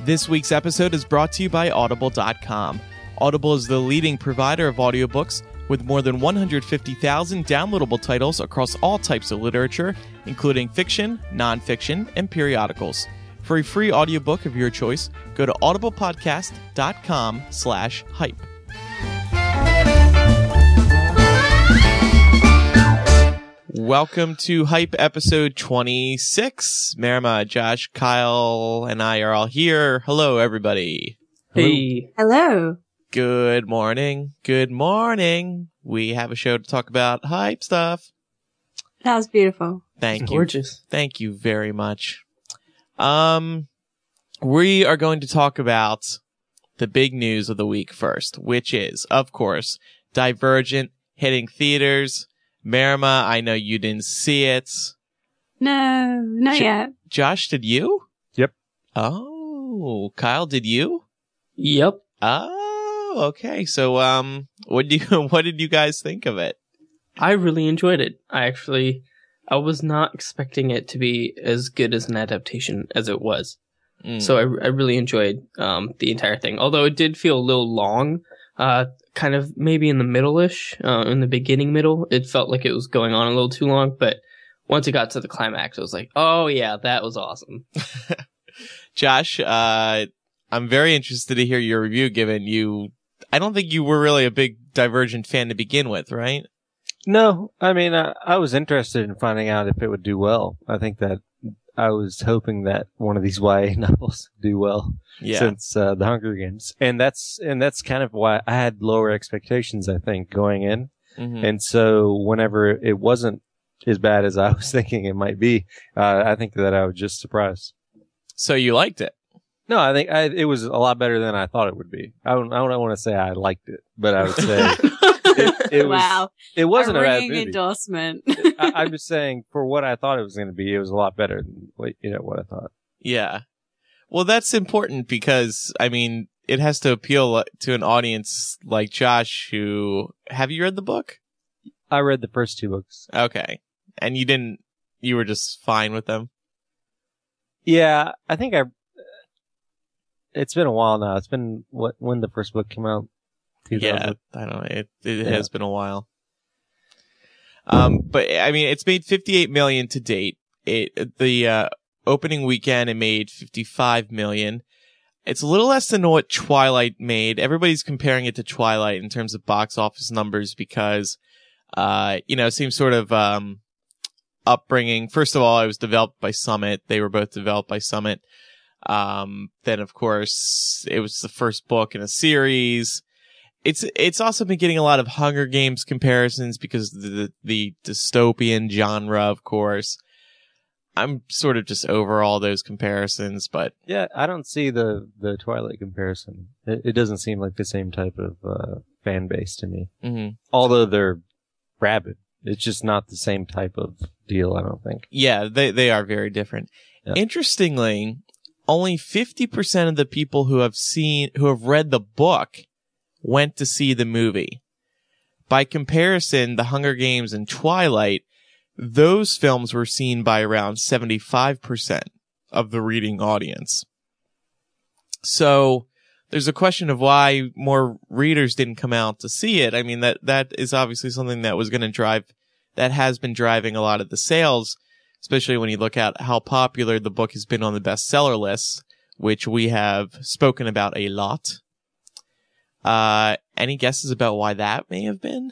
This week's episode is brought to you by Audible.com. Audible is the leading provider of audiobooks with more than 150,000 downloadable titles across all types of literature, including fiction, nonfiction, and periodicals. For a free audiobook of your choice, go to audiblepodcast.com/hype. Welcome to Hype episode 26. Marima, Josh, Kyle, and I are all here. Hello, everybody. Hey. Hello. Good morning. Good morning. We have a show to talk about hype stuff. That was beautiful. Thank you. Gorgeous. Thank you very much. We are going to talk about the big news of the week first, which is, of course, Divergent hitting theaters. Marima, I know you didn't see it. No, not yet. Josh, did you? Yep. Oh, Kyle, did you? Yep. Oh, okay. So, what did you guys think of it? I really enjoyed it. I was not expecting it to be as good as an adaptation as it was. So I really enjoyed the entire thing. Although it did feel a little long, kind of maybe in the middle-ish, in the beginning middle. It felt like it was going on a little too long, but once it got to the climax, I was like, oh yeah, that was awesome. Josh, I'm very interested to hear your review, given I don't think you were really a big Divergent fan to begin with, right? No, I mean, I was interested in finding out if it would do well. I think that I was hoping that one of these YA novels would do well since The Hunger Games. And that's kind of why I had lower expectations, I think, going in. Mm-hmm. And so whenever it wasn't as bad as I was thinking it might be, I think that I was just surprised. So you liked it? No, I think it was a lot better than I thought it would be. I don't want to say I liked it, but I would say it was. Wow, it wasn't a bad ringing movie. endorsement. I'm just saying, for what I thought it was going to be, it was a lot better than what I thought. Yeah. Well, that's important because, I mean, it has to appeal to an audience like Josh who... Have you read the book? I read the first two books. Okay. And you were just fine with them? Yeah, I think it's been a while now. It's been when the first book came out? 2000. Yeah, I don't know. It has been a while. But I mean, it's made $58 million to date. The opening weekend, it made $55 million. It's a little less than what Twilight made. Everybody's comparing it to Twilight in terms of box office numbers because, same sort of upbringing. First of all, it was developed by Summit. They were both developed by Summit. Then, of course, it was the first book in a series. It's also been getting a lot of Hunger Games comparisons because of the dystopian genre, of course. I'm sort of just over all those comparisons, but... Yeah, I don't see the Twilight comparison. It doesn't seem like the same type of fan base to me. Mm-hmm. Although they're rabid. It's just not the same type of deal, I don't think. Yeah, they are very different. Yeah. Interestingly, only 50% of the people who have read the book went to see the movie. By comparison, The Hunger Games and Twilight, those films were seen by around 75% of the reading audience. So there's a question of why more readers didn't come out to see it. I mean, that is obviously something that has been driving a lot of the sales, especially when you look at how popular the book has been on the bestseller list, which we have spoken about a lot. Any guesses about why that may have been?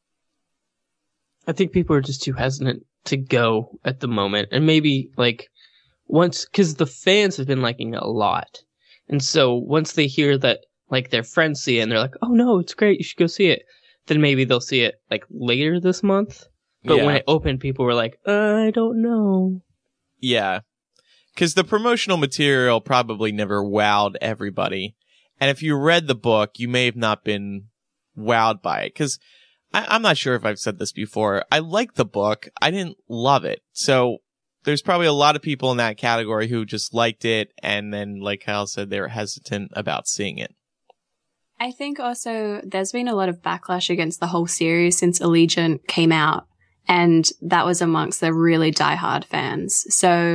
I think people are just too hesitant to go at the moment. And maybe, because the fans have been liking it a lot. And so once they hear that, their friends see it and they're like, oh no, it's great, you should go see it. Then maybe they'll see it, later this month. But when it opened, people were like, I don't know. Yeah. Because the promotional material probably never wowed everybody. And if you read the book, you may have not been wowed by it. Because I'm not sure if I've said this before. I liked the book. I didn't love it. So there's probably a lot of people in that category who just liked it. And then, like Kyle said, they were hesitant about seeing it. I think also there's been a lot of backlash against the whole series since Allegiant came out. And that was amongst the really diehard fans. So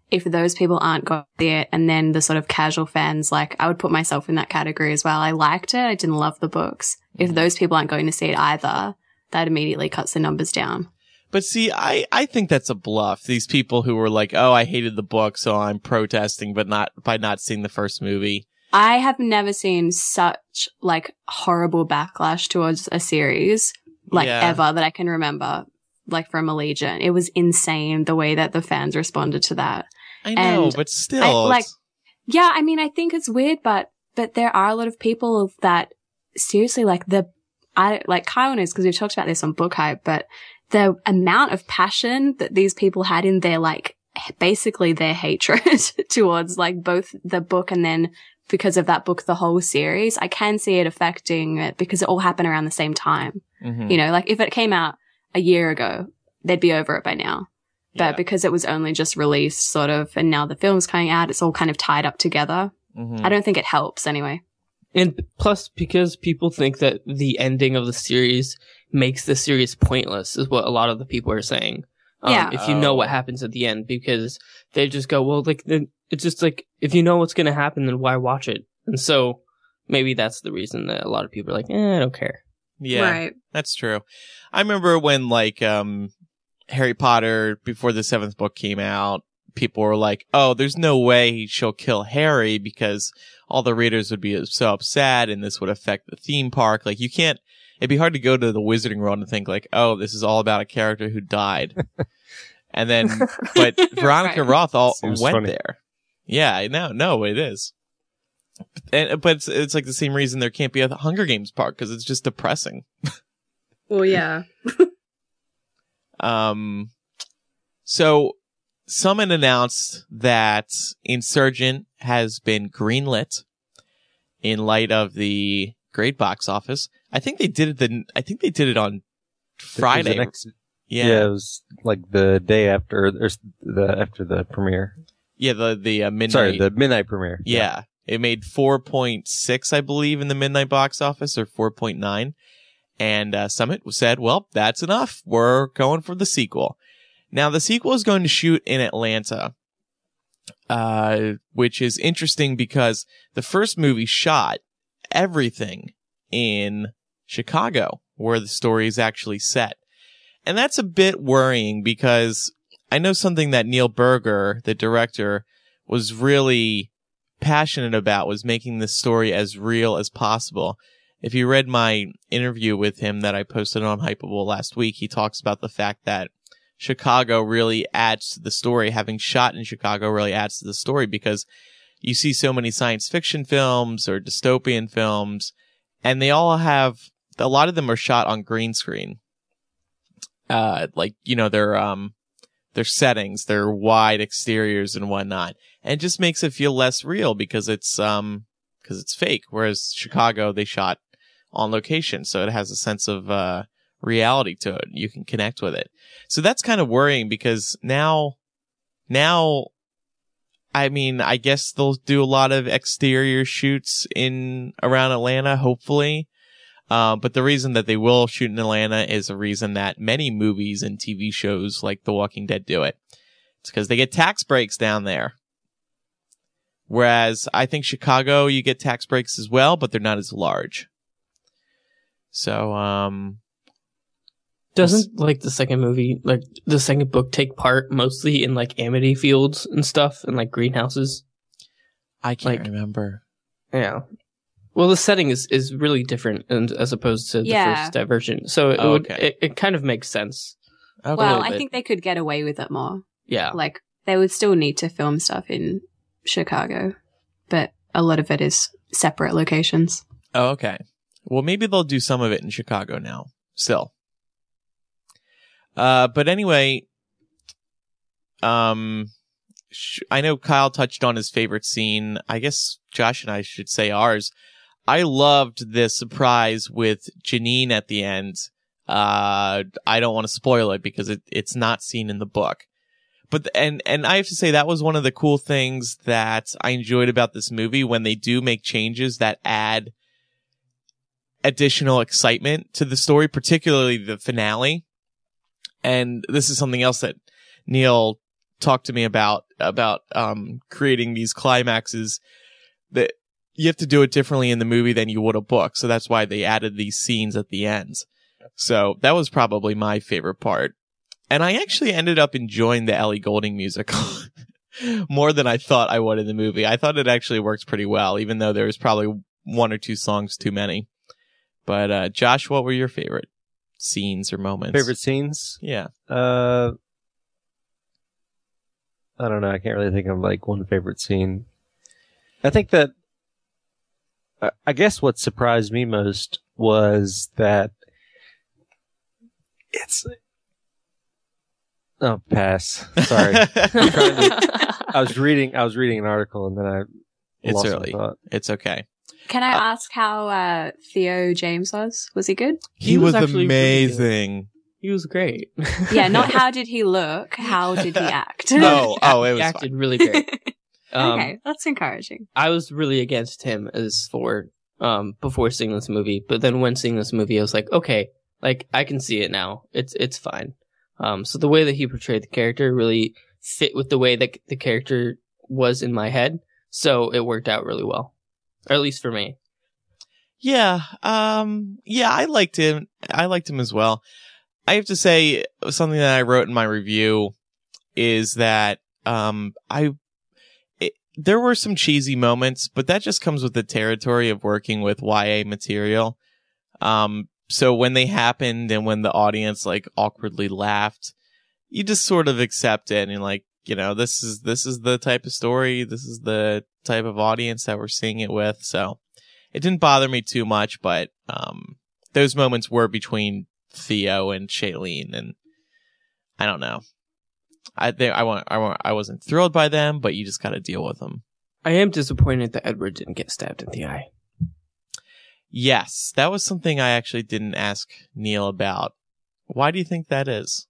if those people aren't going to see it, and then the sort of casual fans, like, I would put myself in that category as well. I liked it. I didn't love the books. If those people aren't going to see it either, that immediately cuts the numbers down. But see, I think that's a bluff. These people who were like, oh, I hated the book, so I'm protesting, but not by not seeing the first movie. I have never seen such, like, horrible backlash towards a series, like, ever, that I can remember, like, from Allegiant. It was insane the way that the fans responded to that. I know, but still. Yeah, I mean, I think it's weird, but there are a lot of people that seriously, like, Kyle knows, because we've talked about this on Book Hype, but the amount of passion that these people had in their, like, basically their hatred towards, like, both the book and then because of that book, the whole series, I can see it affecting it because it all happened around the same time. Mm-hmm. You know, like, if it came out a year ago, they'd be over it by now. But because it was only just released, sort of, and now the film's coming out, it's all kind of tied up together. Mm-hmm. I don't think it helps anyway. And plus, because people think that the ending of the series makes the series pointless, is what a lot of the people are saying. If you know what happens at the end, because they just go, well, like, it's just like, if you know what's going to happen, then why watch it? And so maybe that's the reason that a lot of people are like, I don't care. Yeah, right. That's true. I remember when, like, Harry Potter, before the 7th book came out, people were like, oh, there's no way she'll kill Harry because all the readers would be so upset and this would affect the theme park. Like, it'd be hard to go to the Wizarding World and think, like, oh, this is all about a character who died. And then, but Veronica Roth went funny. There. Yeah, no, it is. But it's like the same reason there can't be a Hunger Games park, because it's just depressing. Well, yeah. So someone announced that Insurgent has been greenlit in light of the great box office. I think they did it on Friday. Yeah, it was like the day after, or after the premiere. Yeah, the midnight. Sorry, the midnight premiere. Yeah. It made 4.6, I believe, in the midnight box office, or 4.9. And Summit said, well, that's enough. We're going for the sequel. Now, the sequel is going to shoot in Atlanta, which is interesting because the first movie shot everything in Chicago, where the story is actually set. And that's a bit worrying because I know something that Neil Berger, the director, was really passionate about was making this story as real as possible. If you read my interview with him that I posted on Hypable last week, he talks about the fact that Chicago really adds to the story. Having shot in Chicago really adds to the story because you see so many science fiction films or dystopian films, and they all have, a lot of them are shot on green screen. Like, you know, their settings, their wide exteriors and whatnot. And it just makes it feel less real because it's fake. Whereas Chicago, they shot on location. So it has a sense of, reality to it. You can connect with it. So that's kind of worrying because now, I mean, I guess they'll do a lot of exterior shoots around Atlanta, hopefully. But the reason that they will shoot in Atlanta is a reason that many movies and TV shows like The Walking Dead do it. It's because they get tax breaks down there. Whereas I think Chicago, you get tax breaks as well, but they're not as large. So, doesn't, like, the second movie, like, the second book take part mostly in, like, Amity fields and stuff and, like, greenhouses? I can't remember. Yeah. Well, the setting is really different as opposed to the first Divergent. So it kind of makes sense. Okay. Well, I think they could get away with it more. Yeah. Like, they would still need to film stuff in Chicago, but a lot of it is separate locations. Oh, okay. Well, maybe they'll do some of it in Chicago now, still. But anyway, I know Kyle touched on his favorite scene. I guess Josh and I should say ours. I loved the surprise with Janine at the end. I don't want to spoil it because it's not seen in the book. But, and I have to say that was one of the cool things that I enjoyed about this movie when they do make changes that add additional excitement to the story, particularly the finale. And this is something else that Neil talked to me about creating these climaxes that you have to do it differently in the movie than you would a book. So that's why they added these scenes at the ends. So that was probably my favorite part. And I actually ended up enjoying the Ellie Goulding musical more than I thought I would in the movie. I thought it actually works pretty well, even though there was probably one or two songs too many. But Josh, what were your favorite scenes or moments? Favorite scenes? Yeah. I don't know. I can't really think of like one favorite scene. I think that I guess what surprised me most was that it's pass. Sorry. I was reading an article and then I lost my thought. It's okay. Can I ask how Theo James was? Was he good? He was amazing. He was great. Yeah, not how did he look, how did he act? It was he acted really great. Okay, that's encouraging. I was really against him before seeing this movie, but then when seeing this movie, I was like, okay, like I can see it now. It's fine. So the way that he portrayed the character really fit with the way that the character was in my head, so it worked out really well, or at least for me. Yeah, I liked him. I liked him as well. I have to say something that I wrote in my review is that there were some cheesy moments, but that just comes with the territory of working with YA material. So when they happened and when the audience like awkwardly laughed, you just sort of accept it and like, you know, this is the type of story, this is the type of audience that we're seeing it with. So it didn't bother me too much, but those moments were between Theo and Shailene, and I don't know. I wasn't thrilled by them, but you just got to deal with them. I am disappointed that Edward didn't get stabbed in the eye. Yes, that was something I actually didn't ask Neil about. Why do you think that is?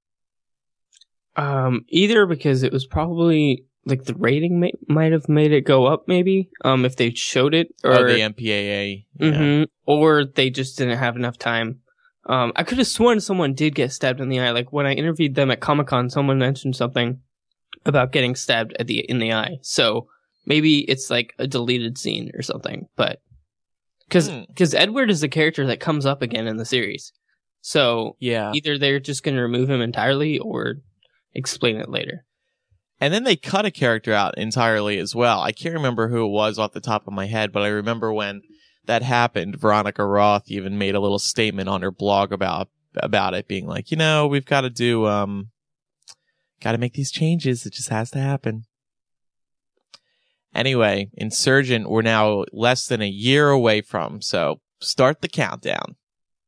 Either because it was probably like the rating might have made it go up, maybe if they showed it, or the MPAA, or they just didn't have enough time. I could have sworn someone did get stabbed in the eye. Like when I interviewed them at Comic-Con, someone mentioned something about getting stabbed in the eye. So maybe it's like a deleted scene or something. But because Edward is the character that comes up again in the series, so yeah, either they're just going to remove him entirely or explain it later. And then they cut a character out entirely as well. I can't remember who it was off the top of my head, but I remember when that happened, Veronica Roth even made a little statement on her blog about it, being like, you know, we've got to make these changes. It just has to happen. Anyway, Insurgent, we're now less than a year away from, so start the countdown.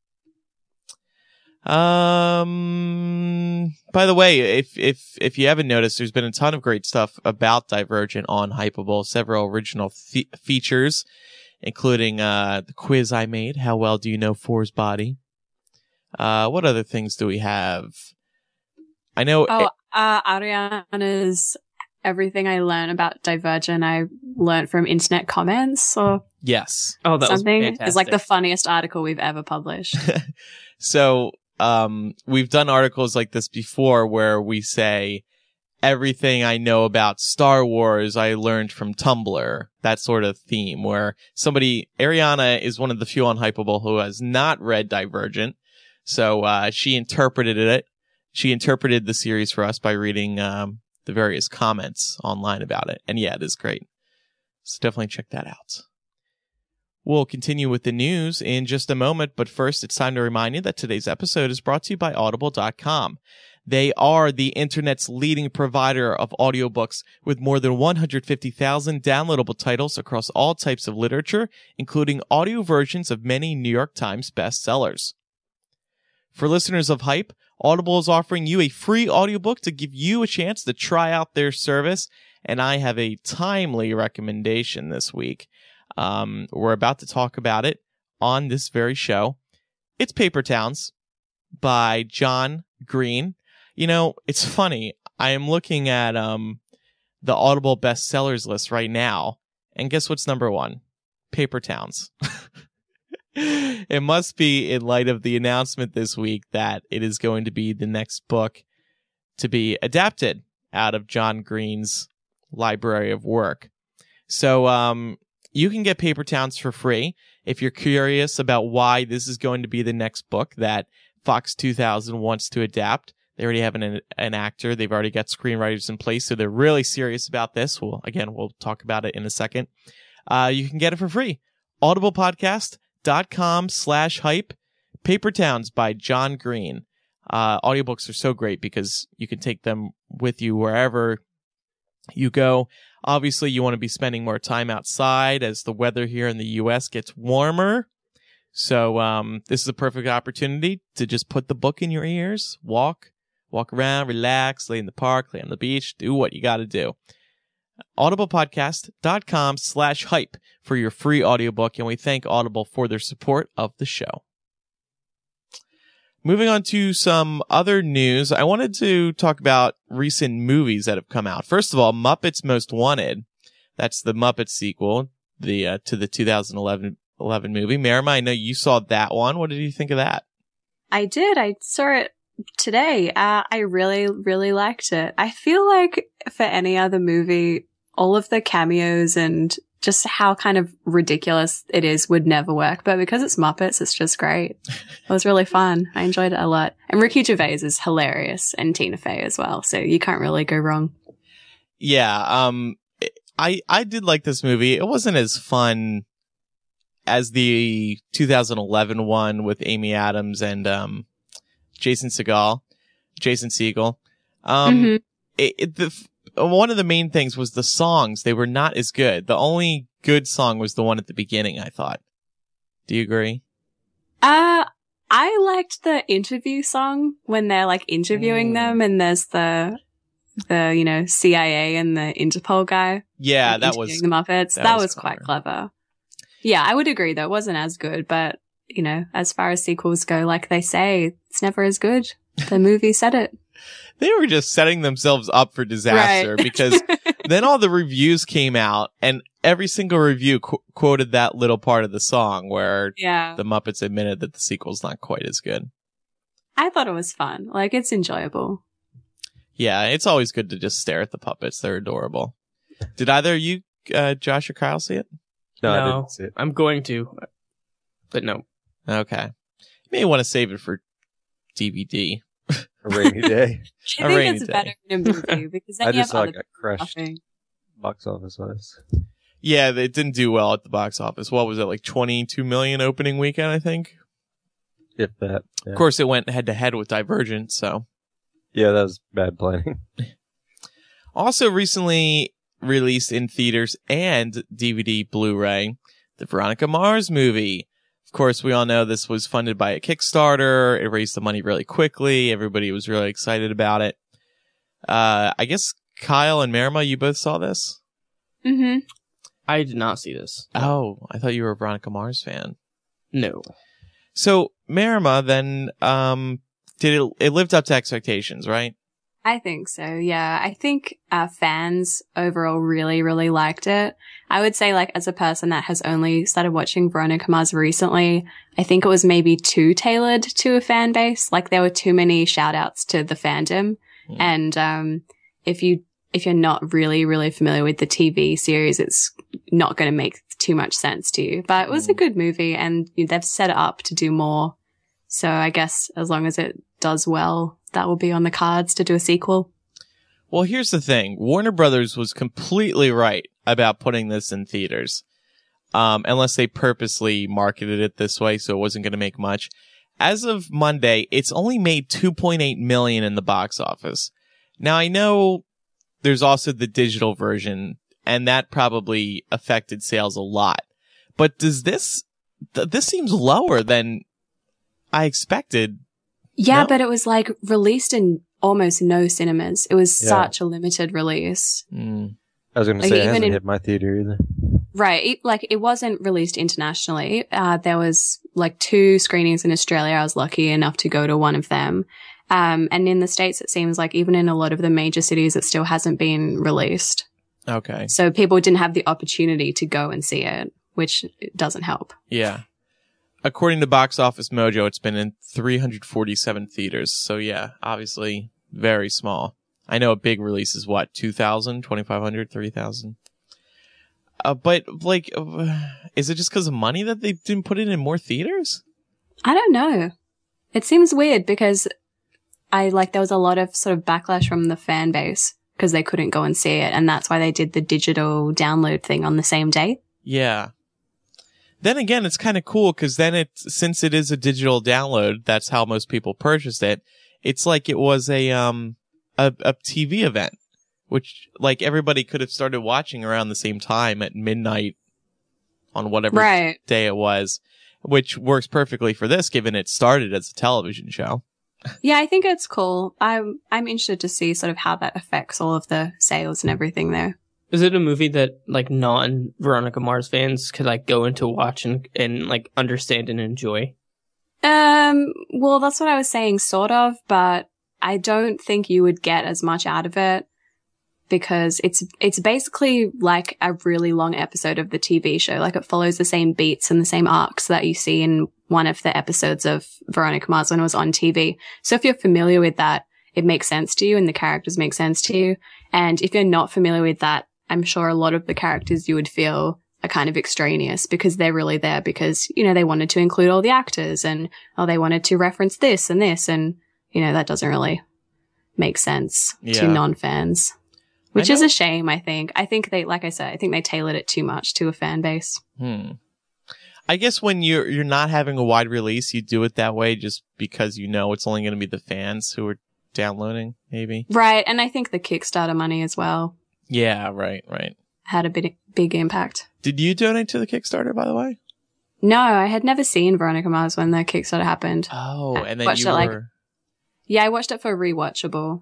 By the way, if you haven't noticed, there's been a ton of great stuff about Divergent on Hypable, several original features, including the quiz I made, How Well Do You Know Four's Body? What other things do we have? I know... Ariana's Everything I Learned About Divergent, I learned from internet comments, or... Yes. Oh, that something. Was fantastic. It's like the funniest article we've ever published. So, we've done articles like this before where we say, everything I know about Star Wars, I learned from Tumblr. That sort of theme where Ariana is one of the few on Hypable who has not read Divergent. So, she interpreted it. She interpreted the series for us by reading, the various comments online about it. And yeah, it is great. So definitely check that out. We'll continue with the news in just a moment, but first it's time to remind you that today's episode is brought to you by Audible.com. They are the internet's leading provider of audiobooks with more than 150,000 downloadable titles across all types of literature, including audio versions of many New York Times bestsellers. For listeners of Hype, Audible is offering you a free audiobook to give you a chance to try out their service, and I have a timely recommendation this week. We're about to talk about it on this very show. It's Paper Towns by John Green. You know, it's funny. I am looking at the Audible bestsellers list right now, and guess what's number one? Paper Towns. It must be in light of the announcement this week that it is going to be the next book to be adapted out of John Green's library of work. So you can get Paper Towns for free if you're curious about why this is going to be the next book that Fox 2000 wants to adapt. They already have an actor. They've already got screenwriters in place, so they're really serious about this. We'll talk about it in a second. You can get it for free. audiblepodcast.com/hype. Paper Towns by John Green. Audiobooks are so great because you can take them with you wherever you go. Obviously, you want to be spending more time outside as the weather here in the U.S. gets warmer. So this is a perfect opportunity to just put the book in your ears, walk around, relax, lay in the park, lay on the beach, do what you got to do. audiblepodcast.com/hype for your free audiobook, and we thank Audible for their support of the show. Moving on to some other news, I wanted to talk about recent movies that have come out. First of all, Muppets Most Wanted. That's the Muppets sequel, to the 2011 movie. Marima, I know you saw that one. What did you think of that? I did. I saw it today. I really, really liked it. I feel like for any other movie, all of the cameos and just how kind of ridiculous it is would never work. But because it's Muppets, it's just great. It was really fun. I enjoyed it a lot. And Ricky Gervais is hilarious, and Tina Fey as well. So you can't really go wrong. Yeah. I did like this movie. It wasn't as fun as the 2011 one with Amy Adams and Jason Segel. One of the main things was the songs. They were not as good. The only good song was the one at the beginning, I thought. Do you agree? I liked the interview song when they're like interviewing them, and there's the CIA and the Interpol guy. Yeah, that was the Muppets. That was quite clever. Yeah, I would agree though. It wasn't as good, but as far as sequels go, like they say, it's never as good. The movie said it. They were just setting themselves up for disaster, right? Because then all the reviews came out and every single review quoted that little part of the song where the Muppets admitted that the sequel's not quite as good. I thought it was fun. Like, it's enjoyable. Yeah, it's always good to just stare at the puppets. They're adorable. Did either of you, Josh or Kyle, see it? No, I didn't see it. I'm going to, but no. Okay. You may want to save it for DVD. A rainy day. I think it's better in a movie because then you have other got crushed box office wise. Yeah, it didn't do well at the box office. What was it, like 22 million opening weekend, I think? If that. Yeah. Of course, it went head to head with Divergent, so. Yeah, that was bad planning. Also recently released in theaters and DVD Blu-ray, the Veronica Mars movie. Of course, we all know this was funded by a Kickstarter. It raised the money really quickly. Everybody was really excited about it. I guess Kyle and Marima, you both saw this? Mm-hmm. I did not see this. Oh, I thought you were a Veronica Mars fan. No. So, Marima, then, it lived up to expectations, right? I think so, yeah. I think fans overall really, really liked it. I would say, like, as a person that has only started watching Veronica Mars recently, I think it was maybe too tailored to a fan base. Like, there were too many shout outs to the fandom. And if you're not really, really familiar with the TV series, it's not going to make too much sense to you. But it was a good movie, and they've set it up to do more. So I guess as long as it does well, that will be on the cards to do a sequel. Well, here's the thing. Warner Brothers was completely right about putting this in theaters. Unless they purposely marketed it this way, so it wasn't going to make much. As of Monday, it's only made $2.8 million in the box office. Now, I know there's also the digital version, and that probably affected sales a lot. But does this seems lower than I expected. Yeah, no? But it was like released in almost no cinemas. It was such a limited release. I was going to say, it hasn't hit my theater either. Right. It wasn't released internationally. There was like 2 screenings in Australia. I was lucky enough to go to one of them. And in the States, it seems like even in a lot of the major cities, it still hasn't been released. Okay. So people didn't have the opportunity to go and see it, which doesn't help. Yeah. According to Box Office Mojo, it's been in 347 theaters. So yeah, obviously very small. I know a big release is what, 2,000, 2,500, 3,000. But like, is it just because of money that they didn't put it in more theaters? I don't know. It seems weird because there was a lot of sort of backlash from the fan base because they couldn't go and see it, and that's why they did the digital download thing on the same day. Yeah. Then again, it's kind of cool because then since it is a digital download, that's how most people purchased it. It's like it was a TV event, which like everybody could have started watching around the same time at midnight on whatever day it was, which works perfectly for this, given it started as a television show. Yeah, I think it's cool. I'm interested to see sort of how that affects all of the sales and everything there. Is it a movie that like non-Veronica Mars fans could like go into watch and like understand and enjoy? Well, that's what I was saying, sort of, but I don't think you would get as much out of it because it's basically like a really long episode of the TV show. Like it follows the same beats and the same arcs that you see in one of the episodes of Veronica Mars when it was on TV. So if you're familiar with that, it makes sense to you and the characters make sense to you. And if you're not familiar with that, I'm sure a lot of the characters you would feel are kind of extraneous because they're really there because, you know, they wanted to include all the actors and, they wanted to reference this, and, you know, that doesn't really make sense to non-fans, which is a shame, I think. I think like I said, I think they tailored it too much to a fan base. I guess when you're not having a wide release, you do it that way just because you know it's only going to be the fans who are downloading, maybe. Right, and I think the Kickstarter money as well. Yeah, right. Had a big impact. Did you donate to the Kickstarter, by the way? No, I had never seen Veronica Mars when the Kickstarter happened. Oh, and then you were... Yeah, I watched it for Rewatchable.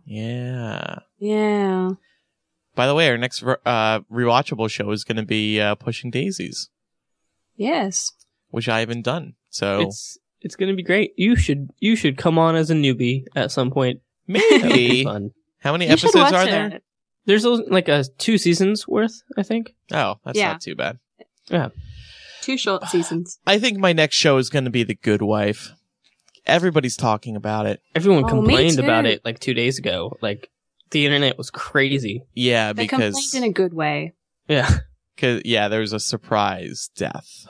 Yeah. By the way, our next Rewatchable show is going to be Pushing Daisies. Yes. Which I haven't done, so... It's going to be great. You should come on as a newbie at some point. Maybe. Fun. How many episodes are there? There's like 2 seasons worth, I think. Oh, that's not too bad. Yeah. 2 short seasons. I think my next show is going to be The Good Wife. Everybody's talking about it. Everyone complained about it like 2 days ago. Like, the internet was crazy. Yeah, they because... complained in a good way. Yeah. There was a surprise death.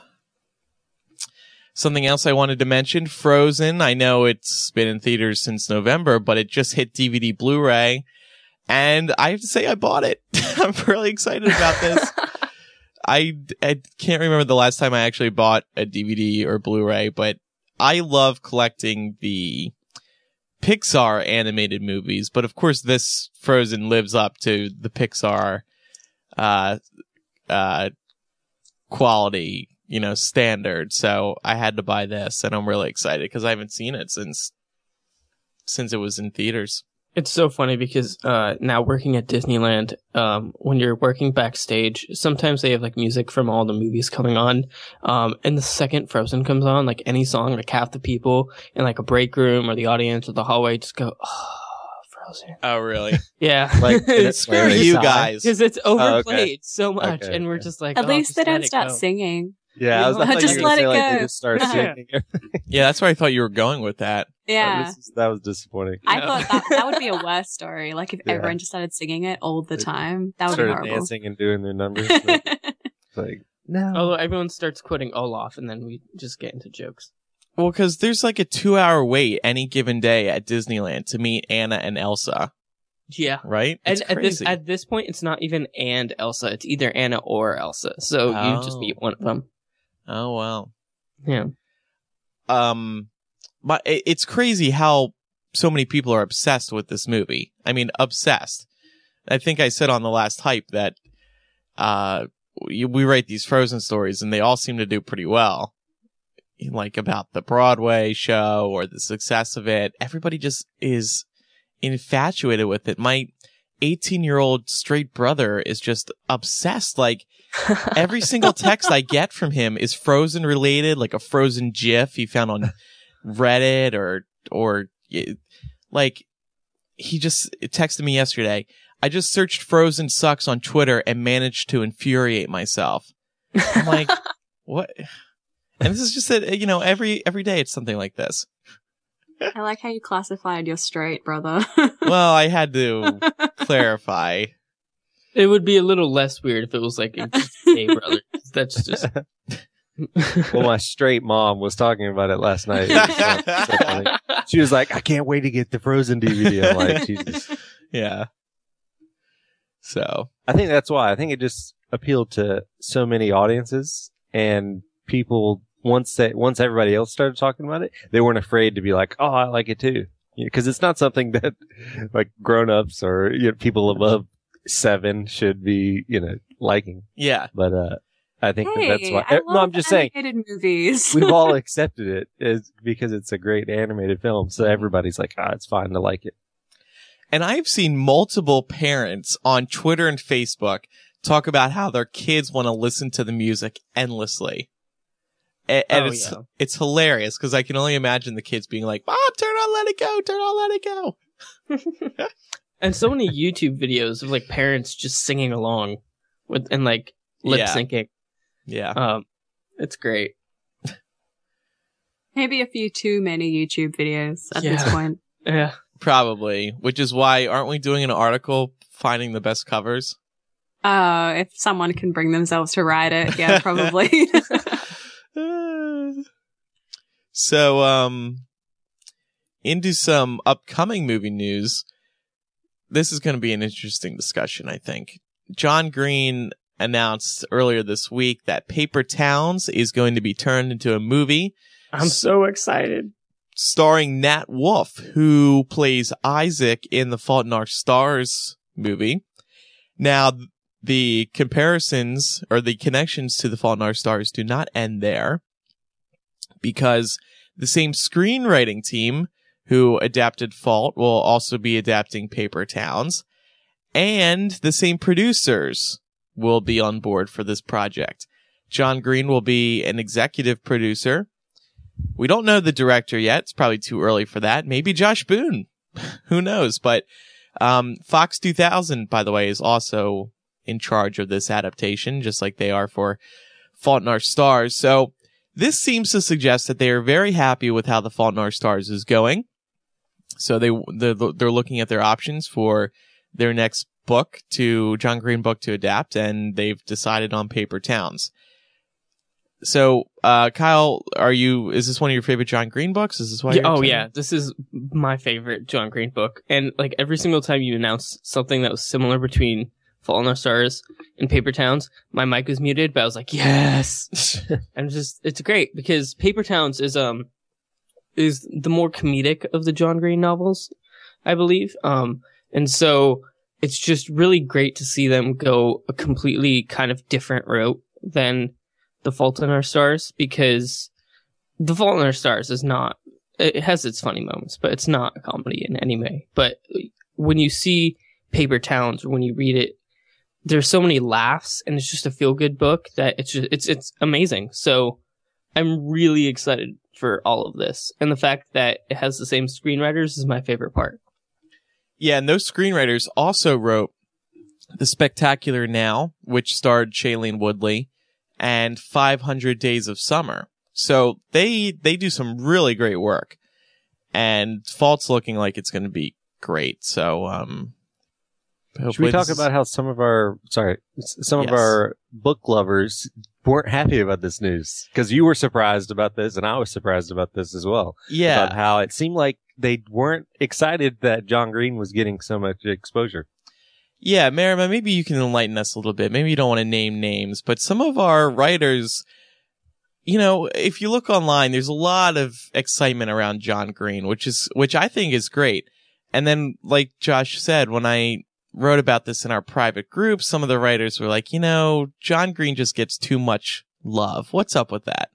Something else I wanted to mention, Frozen. I know it's been in theaters since November, but it just hit DVD Blu-ray. And I have to say I bought it. I'm really excited about this. I can't remember the last time I actually bought a DVD or Blu-ray, but I love collecting the Pixar animated movies. But of course, this Frozen lives up to the Pixar quality, standard. So I had to buy this, and I'm really excited because I haven't seen it since it was in theaters. It's so funny because now working at Disneyland, when you're working backstage, sometimes they have like music from all the movies coming on. And the second Frozen comes on, like any song, like half the people in like a break room or the audience or the hallway just go, "Oh, Frozen." Oh, really? Yeah. Like, screw you guys. Because it's overplayed so much, and we're just like, at least they don't start singing. Yeah, I was like, just let it go. They just start singing. Yeah, that's where I thought you were going with that. Yeah. That was disappointing. I thought that would be a worse story. Like if everyone just started singing it all the time, that would be horrible. Started dancing and doing their numbers. It's like, no. Although everyone starts quoting Olaf, and then we just get into jokes. Well, because there's like a 2-hour wait any given day at Disneyland to meet Anna and Elsa. Yeah. Right? It's crazy. At this point, it's not even and Elsa. It's either Anna or Elsa. So you just meet one of them. Oh, wow. Yeah. But it's crazy how so many people are obsessed with this movie. I mean, obsessed. I think I said on the last Hype that we write these Frozen stories and they all seem to do pretty well. Like about the Broadway show or the success of it. Everybody just is infatuated with it. My 18-year-old straight brother is just obsessed. Like, every single text I get from him is Frozen related, like a Frozen GIF he found on Reddit or like, he just texted me yesterday. I just searched Frozen sucks on Twitter and managed to infuriate myself. I'm like, what? And this is just every day it's something like this. I like how you classified your straight, brother. Well, I had to clarify. It would be a little less weird if it was like a gay brother. That's just... Well, my straight mom was talking about it last night. So funny. She was like, I can't wait to get the Frozen DVD. I'm like, Jesus. Yeah. So I think that's why. I think it just appealed to so many audiences, and people, once everybody else started talking about it, they weren't afraid to be like, oh, I like it too. Because it's not something that like grown-ups or people above 7 should be, liking. yeah. But I think that's why. I love I'm just saying. Animated movies. We've all accepted it because it's a great animated film. So everybody's like, it's fine to like it. And I've seen multiple parents on Twitter and Facebook talk about how their kids want to listen to the music endlessly. And it's hilarious because I can only imagine the kids being like, Mom, turn on Let It Go, turn on Let It Go. And so many YouTube videos of like parents just singing along with and like lip syncing. Yeah. It's great. Maybe a few too many YouTube videos at this point. Yeah. Probably. Which is why, aren't we doing an article finding the best covers? If someone can bring themselves to write it, yeah, probably. So, into some upcoming movie news. This is going to be an interesting discussion, I think. John Green announced earlier this week that Paper Towns is going to be turned into a movie. I'm so excited. Starring Nat Wolff, who plays Isaac in the Fault in Our Stars movie. Now, the comparisons or the connections to the Fault in Our Stars do not end there, because the same screenwriting team who adapted Fault will also be adapting Paper Towns, and the same producers will be on board for this project. John Green will be an executive producer. We don't know the director yet. It's probably too early for that. Maybe Josh Boone. Who knows? But Fox 2000, by the way, is also in charge of this adaptation, just like they are for Fault in Our Stars. So this seems to suggest that they are very happy with how the Fault in Our Stars is going. So they're looking at their options for their next John Green book to adapt, and they've decided on Paper Towns. So, Kyle, is this one of your favorite John Green books? Is this why? Yeah, this is my favorite John Green book. And like every single time you announce something that was similar between Fault in Our Stars and Paper Towns, my mic was muted, but I was like, yes. And it's great because Paper Towns is the more comedic of the John Green novels, I believe. And so it's just really great to see them go a completely kind of different route than The Fault in Our Stars, because The Fault in Our Stars it has its funny moments, but it's not a comedy in any way. But when you see Paper Towns, or when you read it, there's so many laughs, and it's just a feel-good book that it's amazing. So I'm really excited for all of this. And the fact that it has the same screenwriters is my favorite part. Yeah, and those screenwriters also wrote The Spectacular Now, which starred Shailene Woodley, and 500 Days of Summer. So they do some really great work. And Fault's looking like it's going to be great. So, should we talk about how some of our book lovers weren't happy about this news? Because you were surprised about this, and I was surprised about this as well. Yeah. About how it seemed like they weren't excited that John Green was getting so much exposure. Yeah, Merriman, maybe you can enlighten us a little bit. Maybe you don't want to name names, but some of our writers, if you look online, there's a lot of excitement around John Green, which I think is great. And then, like Josh said, when I wrote about this in our private group, some of the writers were like, John Green just gets too much love. What's up with that?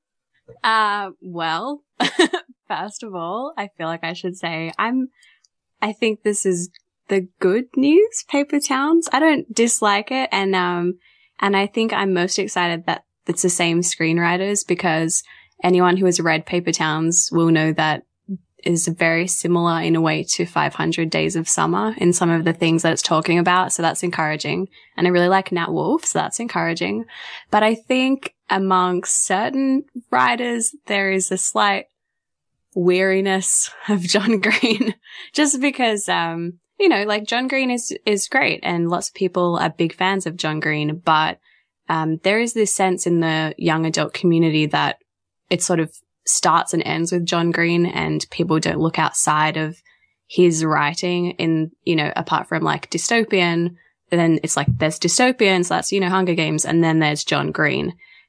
Well, first of all, I feel like I should say I think this is the good news, Paper Towns. I don't dislike it, and I think I'm most excited that it's the same screenwriters, because anyone who has read Paper Towns will know that is very similar in a way to 500 Days of Summer in some of the things that it's talking about. So that's encouraging. And I really like Nat Wolff, so that's encouraging. But I think amongst certain writers, there is a slight weariness of John Green, just because, like John Green is great and lots of people are big fans of John Green, but, there is this sense in the young adult community that it sort of starts and ends with John Green and people don't look outside of his writing in, apart from like dystopian. And then it's like there's dystopian, so that's, Hunger Games, and then there's John Green.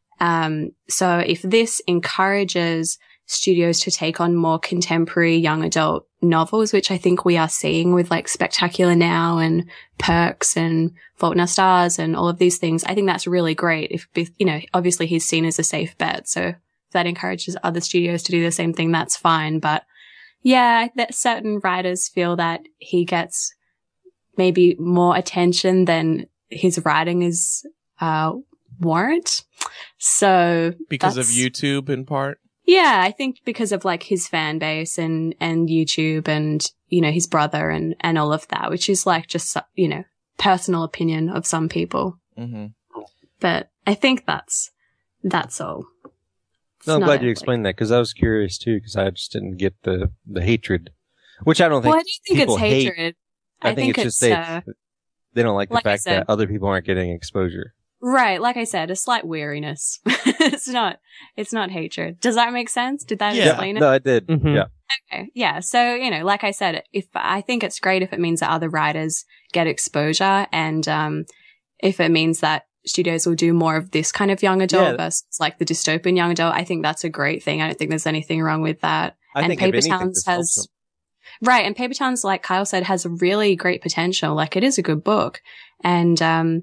So if this encourages studios to take on more contemporary young adult novels, which I think we are seeing with like Spectacular Now and Perks and Fault in Our Stars and all of these things, I think that's really great. If, obviously he's seen as a safe bet. So if that encourages other studios to do the same thing, that's fine. But yeah, that certain writers feel that he gets maybe more attention than his writing is, warrant. So because of YouTube in part? Yeah, I think because of like his fan base and YouTube and, his brother and all of that, which is like just, personal opinion of some people. Mm-hmm. But I think that's all. No, I'm glad you explained that because I was curious too because I just didn't get the hatred, which I don't think. Well, I don't think it's hatred. Hate. I think it's just they don't like the fact that other people aren't getting exposure. Right, like I said, a slight weariness. It's not hatred. Does that make sense? Did that explain it? No, it did. Mm-hmm. Yeah. Okay. Yeah. So, like I said, I think it's great if it means that other writers get exposure and, if it means that studios will do more of this kind of young adult versus like the dystopian young adult, I think that's a great thing. I don't think there's anything wrong with that. And Paper Towns has, right. And Paper Towns, like Kyle said, has really great potential. Like it is a good book and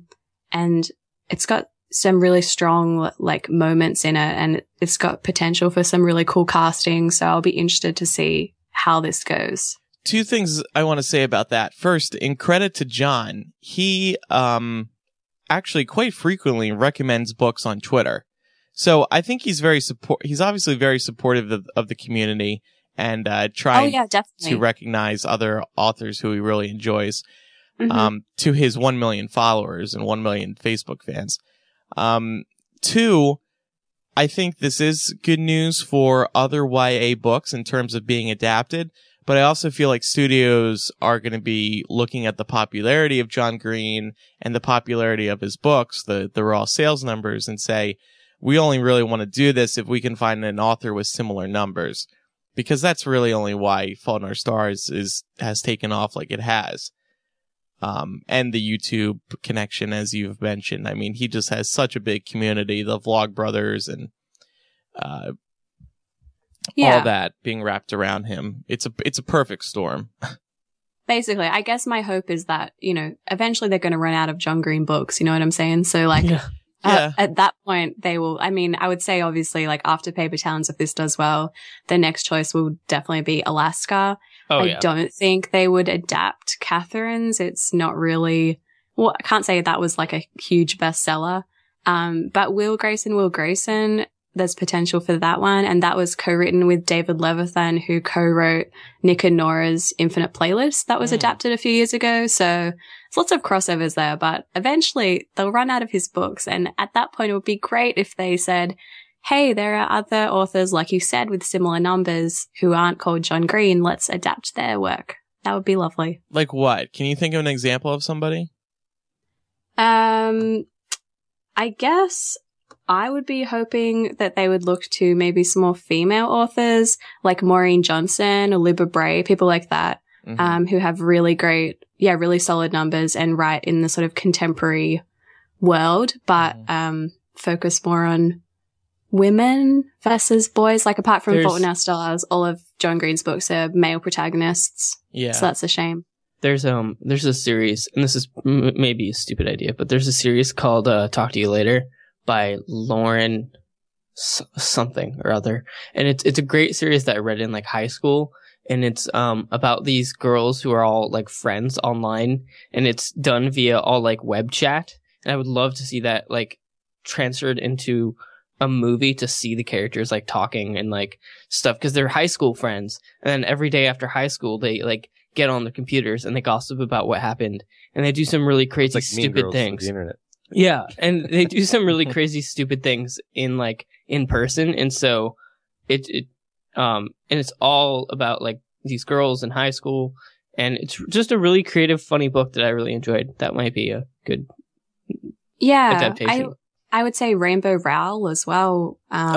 it's got some really strong like moments in it and it's got potential for some really cool casting. So I'll be interested to see how this goes. Two things I want to say about that. First, in credit to John, he actually quite frequently recommends books on Twitter. So I think he's he's obviously very supportive of the community and trying to recognize other authors who he really enjoys. Mm-hmm. To his 1 million followers and 1 million Facebook fans. Two, I think this is good news for other YA books in terms of being adapted, but I also feel like studios are going to be looking at the popularity of John Green and the popularity of his books, the raw sales numbers, and say, we only really want to do this if we can find an author with similar numbers. Because that's really only why Fault in Our Stars has taken off like it has. And the YouTube connection, as you've mentioned. I mean, he just has such a big community, the Vlogbrothers and, all that being wrapped around him. It's a perfect storm. Basically, I guess my hope is that, eventually they're going to run out of John Green books. You know what I'm saying? So like, at that point they will, I would say obviously like after Paper Towns, if this does well, their next choice will definitely be Alaska. I don't think they would adapt Catherine's. It's not really, I can't say that was like a huge bestseller. But Will Grayson, there's potential for that one. And that was co-written with David Levithan, who co-wrote Nick and Nora's Infinite Playlist that was adapted a few years ago. So there's lots of crossovers there, but eventually they'll run out of his books. And at that point, it would be great if they said, hey, there are other authors, like you said, with similar numbers who aren't called John Green. Let's adapt their work. That would be lovely. Like what? Can you think of an example of somebody? I guess I would be hoping that they would look to maybe some more female authors like Maureen Johnson or Libba Bray, people like that, who have really great, really solid numbers and write in the sort of contemporary world, but focus more on women versus boys. Like apart from Fault in Our Stars, all of John Green's books are male protagonists. Yeah. So that's a shame. There's a series, and this is maybe a stupid idea, but there's a series called Talk to You Later by Lauren something or other. And it's a great series that I read in like high school. And it's about these girls who are all like friends online, and it's done via all like web chat. And I would love to see that like transferred into a movie to see the characters like talking and like stuff, because they're high school friends, and then every day after high school they like get on their computers and they gossip about what happened, and they do some really crazy stupid things. The internet. Yeah, and they do some really crazy stupid things in person, and so it And it's all about like these girls in high school, and it's just a really creative, funny book that I really enjoyed. That might be a good adaptation. I would say Rainbow Rowell as well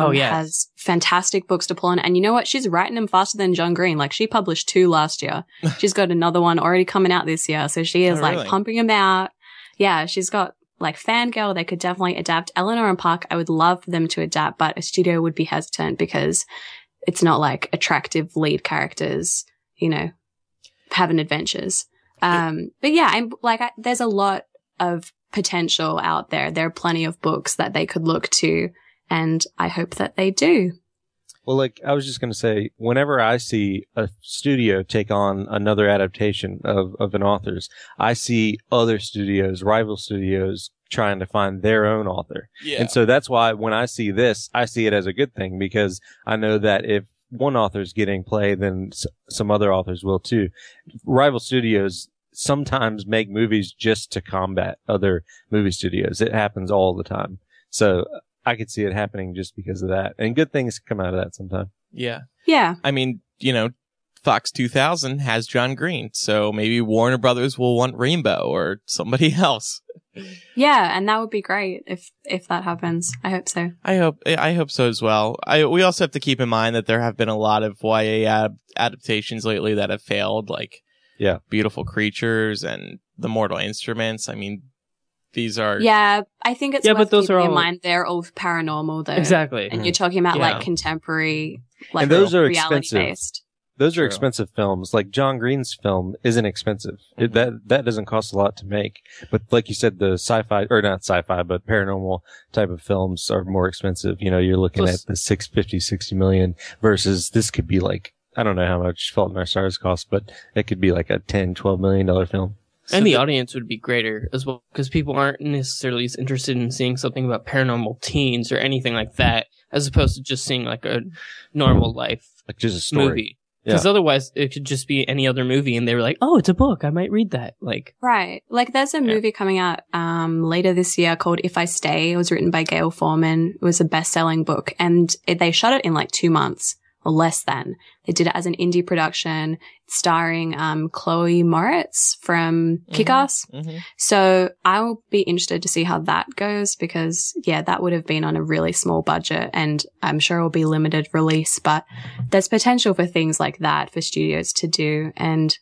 has fantastic books to pull on. And you know what? She's writing them faster than John Green. Like, she published 2 last year. She's got another one already coming out this year. So she is really? Pumping them out. Yeah, she's got like Fangirl. They could definitely adapt. Eleanor and Park, I would love for them to adapt, but a studio would be hesitant because it's not like attractive lead characters, you know, having adventures. But yeah, there's a lot of potential out there. There are plenty of books that they could look to, and I hope that they do. Well, like, I was just going to say, whenever I see a studio take on another adaptation of an author's, I see other studios, rival studios, trying to find their own author. Yeah. And so that's why when I see this, I see it as a good thing, because I know that if one author's getting play, then some other authors will too. Rival studios sometimes make movies just to combat other movie studios. It happens all the time. So I could see it happening just because of that. And good things come out of that sometimes. Yeah. Yeah. I mean, you know, Fox 2000 has John Green, so maybe Warner Brothers will want Rainbow or somebody else. Yeah, and that would be great if that happens. I hope so. I hope so as well. We also have to keep in mind that there have been a lot of YA adaptations lately that have failed, like Beautiful Creatures and The Mortal Instruments. I mean, these are... Yeah, I think it's worth keeping in mind they're all paranormal, though. Exactly. And you're talking about, like, contemporary, like, and those are reality-based. Expensive. Those are expensive films. Like, John Green's film isn't expensive. That doesn't cost a lot to make. But like you said, the sci-fi, or not sci-fi, but paranormal type of films are more expensive. You know, you're looking at the 60 million versus this could be like, I don't know how much Fault in Our Stars cost, but it could be like a $10-12 million film. And the audience would be greater as well, because people aren't necessarily as interested in seeing something about paranormal teens or anything like that, as opposed to just seeing like a normal life, like just a story movie. Because otherwise it could just be any other movie, and they were like, "Oh, it's a book. I might read that." Like, right? Like, there's a movie coming out later this year called If I Stay. It was written by Gail Forman. It was a best-selling book, and they shot it in like 2 months. Or less than. They did it as an indie production starring Chloe Moretz from Kick-Ass. Mm-hmm. So I'll be interested to see how that goes, because that would have been on a really small budget, and I'm sure it will be limited release, but there's potential for things like that for studios to do. And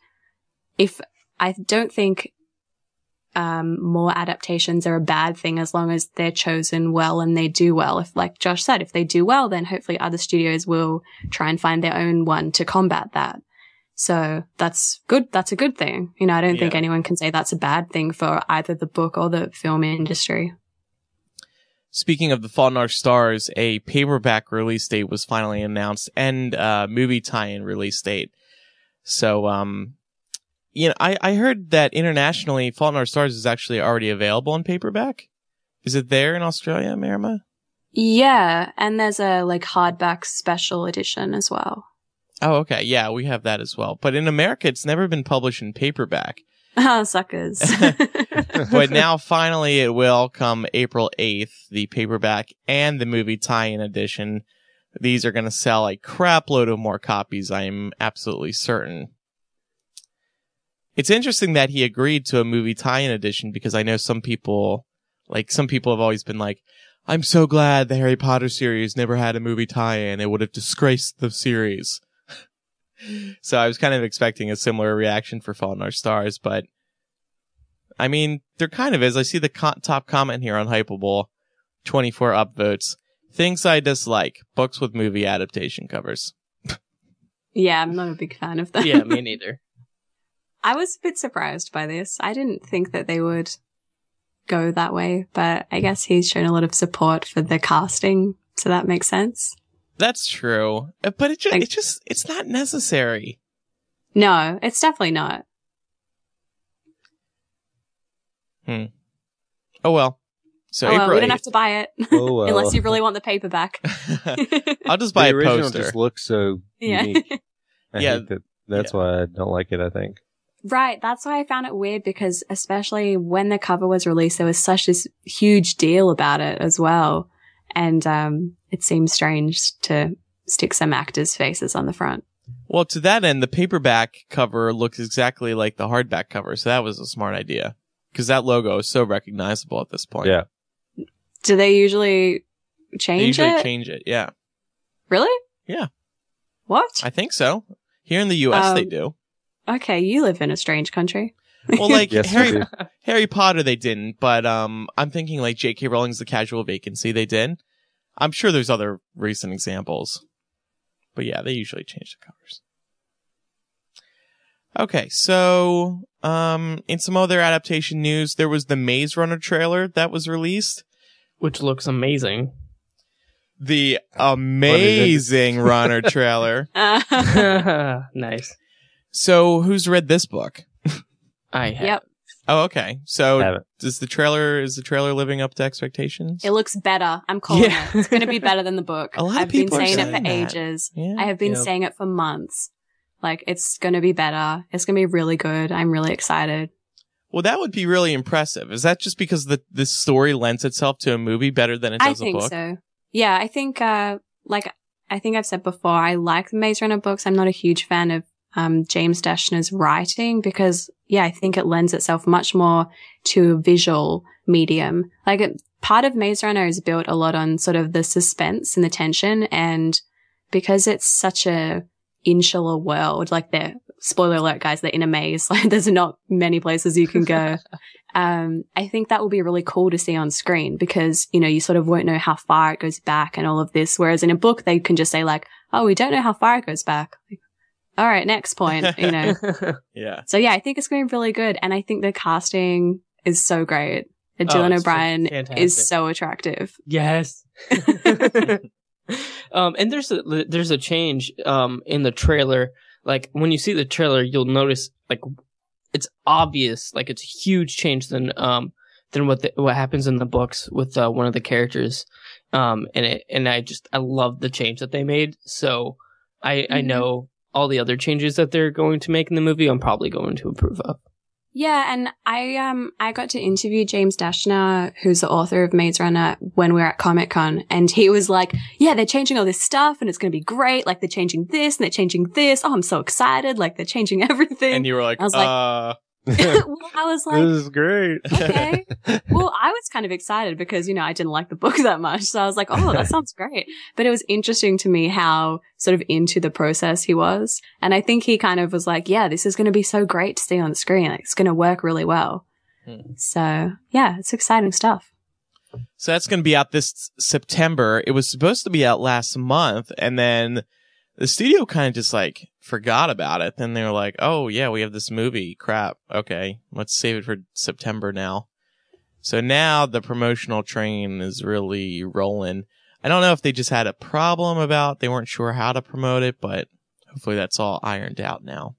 I don't think more adaptations are a bad thing as long as they're chosen well and they do well. If, like Josh said, if they do well, then hopefully other studios will try and find their own one to combat that. So that's good. That's a good thing. You know, I don't think anyone can say that's a bad thing for either the book or the film industry. Speaking of The Fault in Our Stars, a paperback release date was finally announced, and movie tie-in release date. So, you know, I heard that internationally, Fault in Our Stars is actually already available in paperback. Is it there in Australia, Marima? Yeah, and there's a like hardback special edition as well. Oh, okay. Yeah, we have that as well. But in America, it's never been published in paperback. Oh, suckers. But now finally it will come April 8th, the paperback and the movie tie-in edition. These are going to sell a crap load of more copies, I'm absolutely certain. It's interesting that he agreed to a movie tie-in edition, because I know some people have always been like, I'm so glad the Harry Potter series never had a movie tie-in. It would have disgraced the series. So I was kind of expecting a similar reaction for Fault in Our Stars, but I mean, there kind of is. I see the top comment here on Hypable, 24 upvotes. Things I dislike: books with movie adaptation covers. Yeah, I'm not a big fan of them. Yeah, me neither. I was a bit surprised by this. I didn't think that they would go that way, but I guess he's shown a lot of support for the casting, so that makes sense. That's true, but it's not necessary. No, it's definitely not. Oh well. So we April don't have to buy it unless you really want the paperback. I'll just buy a poster. The original just looks so unique. I hate that. That's why I don't like it, I think. Right. That's why I found it weird, because especially when the cover was released, there was such this huge deal about it as well. And it seems strange to stick some actors' faces on the front. Well, to that end, the paperback cover looks exactly like the hardback cover, so that was a smart idea. Because that logo is so recognizable at this point. Yeah. Do they usually change it? Change it, yeah. Really? Yeah. What? I think so. Here in the U.S., they do. Okay, you live in a strange country. Well, like Yes, Harry Potter, they didn't, but I'm thinking like J.K. Rowling's The Casual Vacancy, they did. I'm sure there's other recent examples. But yeah, they usually change the covers. Okay, so in some other adaptation news, there was the Maze Runner trailer that was released. Which looks amazing. The Amazing Runner trailer. Nice. So, who's read this book? I have. Yep. Oh, okay. So, Haven't. is the trailer living up to expectations? It looks better. I'm calling it. It's going to be better than the book. A lot of I've been people are saying it for saying that. ages. Yeah. I have been Yep. saying it for months. Like, it's going to be better. It's going to be really good. I'm really excited. Well, that would be really impressive. Is that just because this story lends itself to a movie better than it does a book? I think so. Yeah, I think, I think I've said before, I like the Maze Runner books. I'm not a huge fan of James Dashner's writing because, yeah, I think it lends itself much more to a visual medium. Like, part of Maze Runner is built a lot on sort of the suspense and the tension, and because it's such a insular world, like spoiler alert, guys, they're in a maze. Like, there's not many places you can go. I think that will be really cool to see on screen because, you know, you sort of won't know how far it goes back and all of this. Whereas in a book, they can just say like, oh, we don't know how far it goes back. Like, all right, next point, you know. Yeah. So yeah, I think it's going to be really good. And I think the casting is so great. And Dylan O'Brien is so attractive. Yes. And there's a change in the trailer. Like when you see the trailer, you'll notice like it's obvious, like it's a huge change than what happens in the books with one of the characters. And I love the change that they made. So I know all the other changes that they're going to make in the movie, I'm probably going to approve of. Yeah, and I got to interview James Dashner, who's the author of Maze Runner, when we were at Comic-Con, and he was like, yeah, they're changing all this stuff and it's going to be great. Like, they're changing this and they're changing this. Oh, I'm so excited. Like, they're changing everything. And you were like, I was like, well, I was like, this is great. Okay. Well, I was kind of excited because, you know, I didn't like the book that much. So I was like, oh, that sounds great. But it was interesting to me how sort of into the process he was. And I think he kind of was like, yeah, this is going to be so great to see on the screen. Like, it's going to work really well. So yeah, it's exciting stuff. So that's going to be out this September. It was supposed to be out last month, and then the studio kind of just like forgot about it. Then they were like, oh yeah, we have this movie. Crap. Okay, let's save it for September now. So now the promotional train is really rolling. I don't know if they just had a problem about they weren't sure how to promote it, but hopefully that's all ironed out now.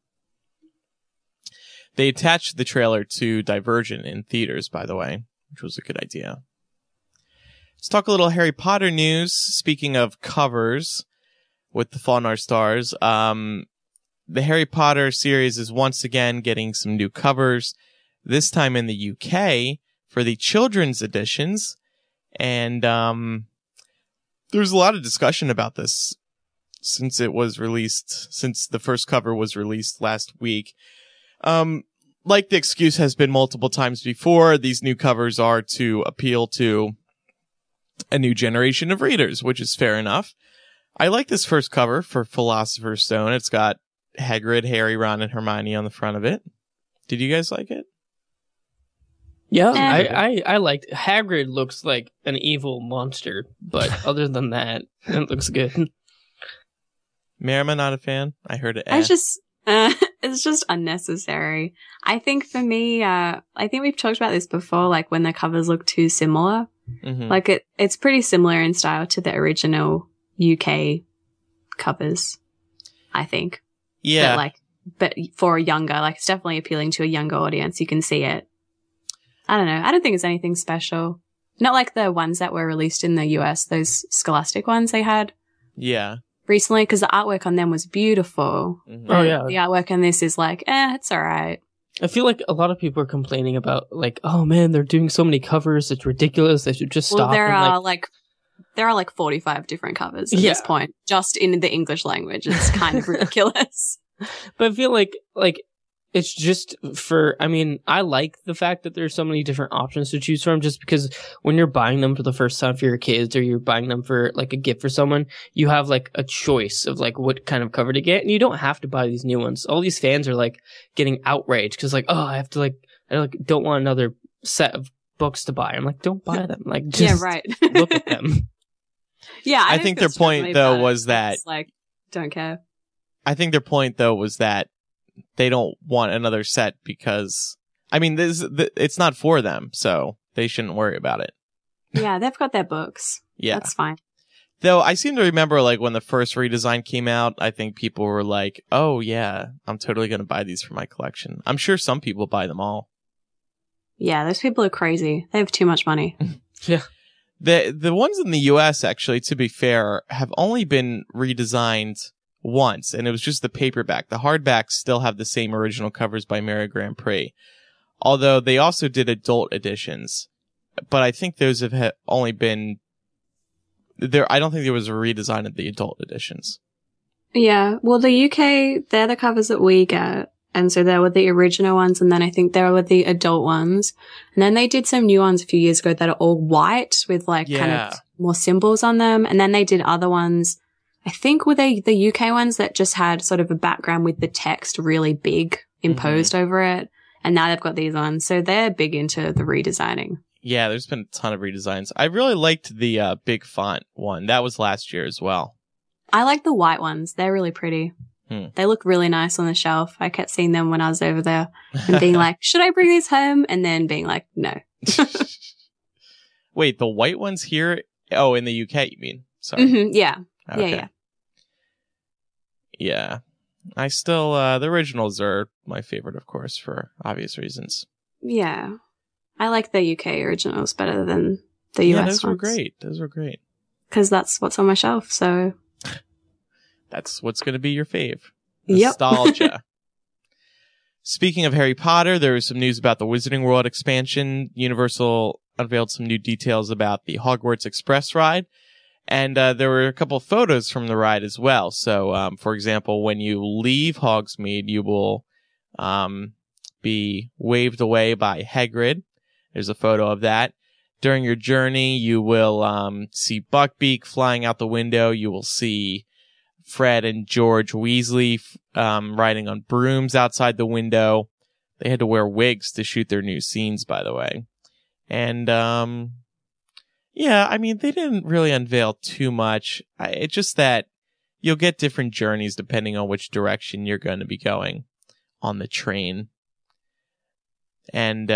They attached the trailer to Divergent in theaters, by the way, which was a good idea. Let's talk a little Harry Potter news. Speaking of covers with the Fault in Our Stars, the Harry Potter series is once again getting some new covers, this time in the UK for the children's editions. And there's a lot of discussion about this since it was released, since the first cover was released last week. Like the excuse has been multiple times before, these new covers are to appeal to a new generation of readers, which is fair enough. I like this first cover for Philosopher's Stone. It's got Hagrid, Harry, Ron, and Hermione on the front of it. Did you guys like it? Yeah, I liked it. Hagrid looks like an evil monster, but other than that, it looks good. Marima, not a fan? I heard it. It's just unnecessary. I think for me, I think we've talked about this before, like when the covers look too similar. Mm-hmm. Like it's pretty similar in style to the original UK covers, I think. Yeah. But for a younger, like it's definitely appealing to a younger audience. You can see it. I don't know. I don't think it's anything special. Not like the ones that were released in the US, those Scholastic ones they had. Yeah. Recently, because the artwork on them was beautiful. Mm-hmm. Oh, yeah. The artwork on this is like, it's all right. I feel like a lot of people are complaining about, like, oh man, they're doing so many covers. It's ridiculous. They should just stop. Well, there are like there are like 45 different covers at this point, just in the English language. It's kind of ridiculous. But I feel like it's just I like the fact that there's so many different options to choose from, just because when you're buying them for the first time for your kids, or you're buying them for like a gift for someone, you have like a choice of like what kind of cover to get, and you don't have to buy these new ones. All these fans are like getting outraged because like, oh, I don't want another set of books to buy. I'm like, don't buy them. Like, just look at them. Yeah, I think their point though was that like, don't care. I think their point though was that they don't want another set because it's not for them, so they shouldn't worry about it. Yeah, they've got their books. Yeah, that's fine. Though I seem to remember, like, when the first redesign came out, I think people were like, "Oh yeah, I'm totally going to buy these for my collection." I'm sure some people buy them all. Yeah, those people are crazy. They have too much money. Yeah. The ones in the US, actually, to be fair, have only been redesigned once, and it was just the paperback. The hardbacks still have the same original covers by Mary Grand Prix, although they also did adult editions. But I think those have only been there. I don't think there was a redesign of the adult editions. Yeah, well, the UK, they're the covers that we get. And so there were the original ones, and then I think there were the adult ones. And then they did some new ones a few years ago that are all white with like kind of more symbols on them. And then they did other ones, I think were they the UK ones that just had sort of a background with the text really big imposed over it. And now they've got these on. So they're big into the redesigning. Yeah, there's been a ton of redesigns. I really liked the big font one. That was last year as well. I like the white ones. They're really pretty. They look really nice on the shelf. I kept seeing them when I was over there and being like, should I bring these home? And then being like, no. Wait, the white ones here? Oh, in the UK, you mean? Sorry. Mm-hmm, yeah. Okay. Yeah. Yeah. I still, the originals are my favorite, of course, for obvious reasons. Yeah. I like the UK originals better than the US ones. Those were great. Those were great. Because that's what's on my shelf, so... That's what's going to be your fave. Yep. Nostalgia. Speaking of Harry Potter, there was some news about the Wizarding World expansion. Universal unveiled some new details about the Hogwarts Express ride. And there were a couple of photos from the ride as well. So, for example, when you leave Hogsmeade, you will be waved away by Hagrid. There's a photo of that. During your journey, you will see Buckbeak flying out the window. You will see Fred and George Weasley riding on brooms outside the window. They had to wear wigs to shoot their new scenes, by the way. And they didn't really unveil too much. It's just that you'll get different journeys depending on which direction you're going to be going on the train. And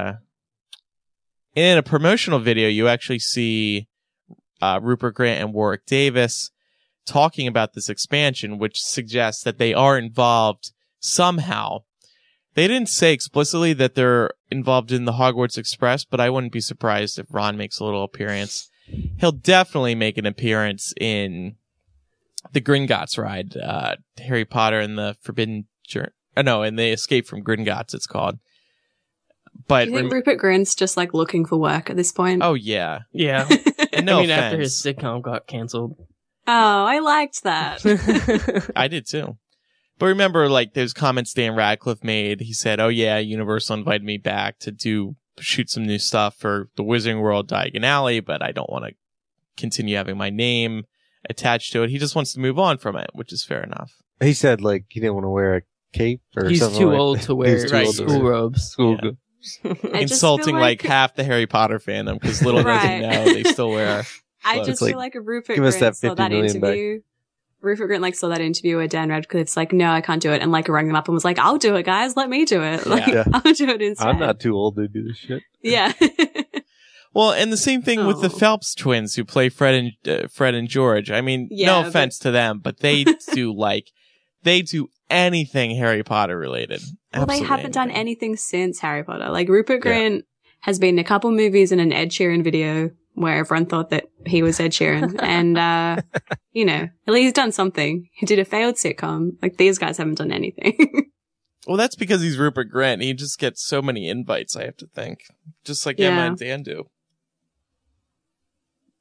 in a promotional video, you actually see Rupert Grint and Warwick Davis talking about this expansion, which suggests that they are involved somehow. They didn't say explicitly that they're involved in the Hogwarts Express, but I wouldn't be surprised if Ron makes a little appearance. He'll definitely make an appearance in the Gringotts ride, Harry Potter and the Forbidden Journey. In the Escape from Gringotts, it's called. But do you think Rupert Grint's just like looking for work at this point? Oh yeah, yeah. And no offense. After his sitcom got canceled. Oh, I liked that. I did too. But remember, like, there's comments Dan Radcliffe made. He said, oh yeah, Universal invited me back to shoot some new stuff for the Wizarding World Diagon Alley, but I don't want to continue having my name attached to it. He just wants to move on from it, which is fair enough. He said, like, he didn't want to wear a cape or He's something. He's too old to wear school robes. School Insulting like half the Harry Potter fandom, because little does he know they still wear. I just feel like if Rupert Grint saw that interview, Rupert Grint saw that interview where Dan Radcliffe's like, no, I can't do it, and like rang them up and was like, I'll do it, guys, let me do it. Like, I'll do it instead. I'm not too old to do this shit. Yeah. Well, and the same thing with the Phelps twins who play Fred and George. I mean, no offense to them, but they do anything Harry Potter related. Well, they haven't done anything since Harry Potter. Like, Rupert Grint has been in a couple movies and an Ed Sheeran video where everyone thought that he was Ed Sheeran. And, at least he's done something. He did a failed sitcom. Like, these guys haven't done anything. Well, that's because he's Rupert Grint. He just gets so many invites, I have to think. Just like Emma and Dan do.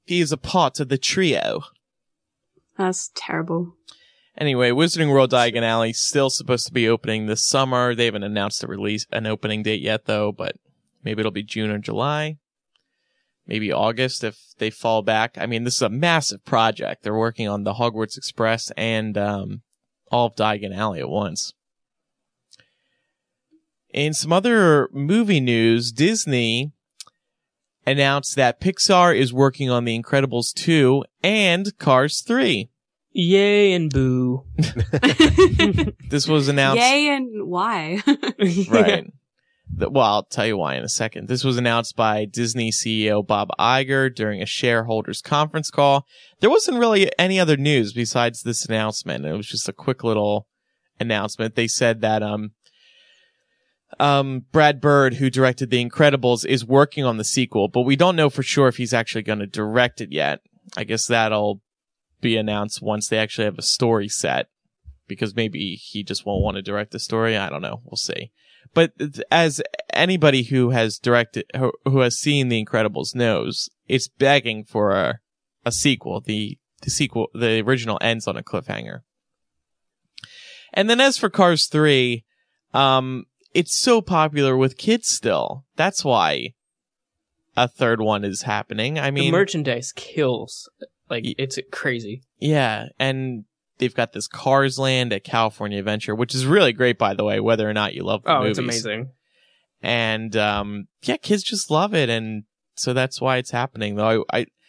He is a part of the trio. That's terrible. Anyway, Wizarding World Diagon Alley still supposed to be opening this summer. They haven't announced an opening date yet, though, but maybe it'll be June or July. Maybe August if they fall back. I mean, this is a massive project. They're working on the Hogwarts Express and all of Diagon Alley at once. In some other movie news, Disney announced that Pixar is working on The Incredibles 2 and Cars 3. Yay and boo. This was announced. Yay and why? Right. Well, I'll tell you why in a second. This was announced by Disney CEO Bob Iger during a shareholders conference call. There wasn't really any other news besides this announcement. It was just a quick little announcement. They said that Brad Bird, who directed The Incredibles, is working on the sequel, but we don't know for sure if he's actually going to direct it yet. I guess that'll be announced once they actually have a story set, because maybe he just won't want to direct the story. I don't know. We'll see. But as anybody who has directed, who has seen The Incredibles knows, it's begging for a sequel. The sequel, the original ends on a cliffhanger. And then as for Cars 3, it's so popular with kids still. That's why a third one is happening. I mean, the merchandise kills. Like, it's crazy. Yeah, and they've got this Cars Land at California Adventure, which is really great, by the way, whether or not you love the movies. Oh, it's amazing. And, yeah, kids just love it, and so that's why it's happening, though.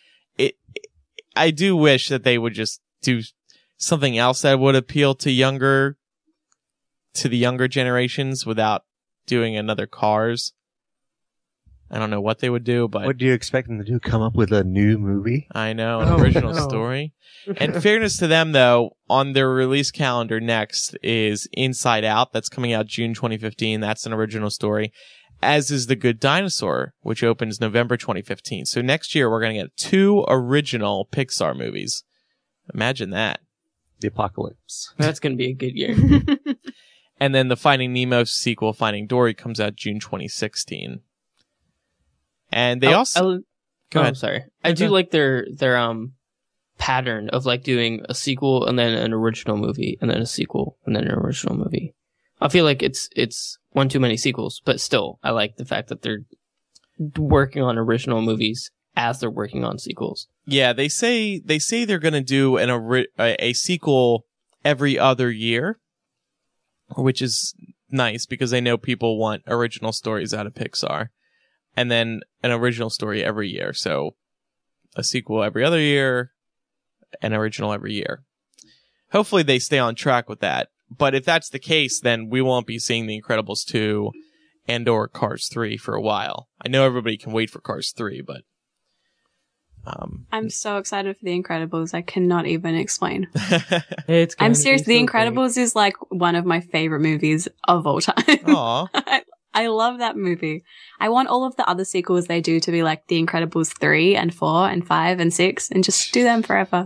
I do wish that they would just do something else that would appeal to the younger generations without doing another Cars. I don't know what they would do, but... What do you expect them to do? Come up with a new movie? I know, an original story. In fairness to them, though, on their release calendar next is Inside Out. That's coming out June 2015. That's an original story. As is The Good Dinosaur, which opens November 2015. So next year, we're going to get 2 original Pixar movies. Imagine that. The apocalypse. That's going to be a good year. And then the Finding Nemo sequel, Finding Dory, comes out June 2016. And they also... Go ahead. I'm sorry. I do like their pattern of like doing a sequel and then an original movie and then a sequel and then an original movie. I feel like it's one too many sequels, but still, I like the fact that they're working on original movies as they're working on sequels. Yeah, they say they're going to do a sequel every other year, which is nice because they know people want original stories out of Pixar. And then an original story every year. So a sequel every other year, an original every year. Hopefully they stay on track with that. But if that's the case, then we won't be seeing The Incredibles 2 and or Cars 3 for a while. I know everybody can wait for Cars 3, but... I'm so excited for The Incredibles. I cannot even explain. I'm serious. The Incredibles is like one of my favorite movies of all time. Aww. I love that movie. I want all of the other sequels they do to be like The Incredibles 3 and 4 and 5 and 6 and just do them forever.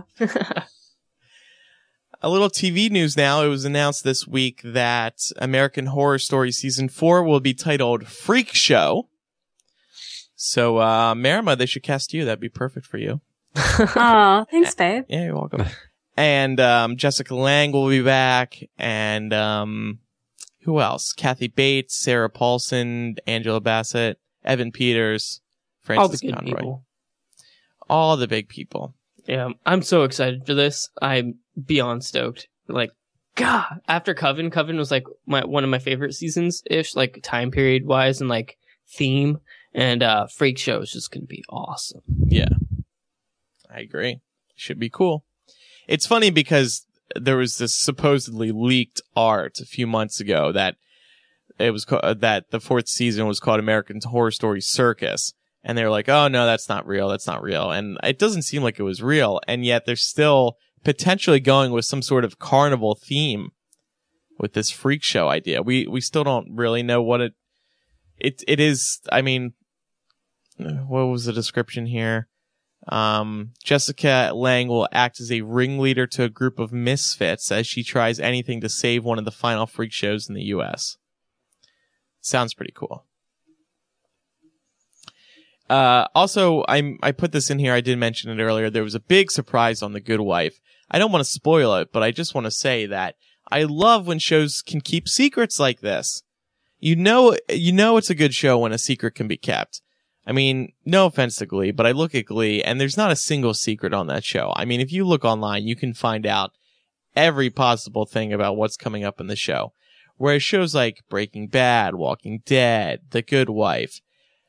A little TV news now. It was announced this week that American Horror Story Season 4 will be titled Freak Show. So, Marima, they should cast you. That'd be perfect for you. Oh, thanks, babe. Yeah, you're welcome. And Jessica Lange will be back. And who else? Kathy Bates, Sarah Paulson, Angela Bassett, Evan Peters, Francis Conroy. People. All the big people. Yeah, I'm so excited for this. I'm beyond stoked. Like, God, after Coven was like one of my favorite seasons-ish, like time period wise and like theme. And Freak Show is just going to be awesome. Yeah, I agree. Should be cool. It's funny because there was this supposedly leaked art a few months ago that it was that the 4th season was called American Horror Story Circus. And they were like, oh, no, that's not real. That's not real. And it doesn't seem like it was real. And yet they're still potentially going with some sort of carnival theme with this Freak Show idea. We still don't really know what it is. I mean, what was the description here? Jessica Lange will act as a ringleader to a group of misfits as she tries anything to save one of the final freak shows in the U.S. Sounds pretty cool. Also, I put this in here. I did mention it earlier. There was a big surprise on The Good Wife. I don't want to spoil it, but I just want to say that I love when shows can keep secrets like this. You know it's a good show when a secret can be kept. I mean, no offense to Glee, but I look at Glee and there's not a single secret on that show. I mean, if you look online, you can find out every possible thing about what's coming up in the show. Whereas shows like Breaking Bad, Walking Dead, The Good Wife,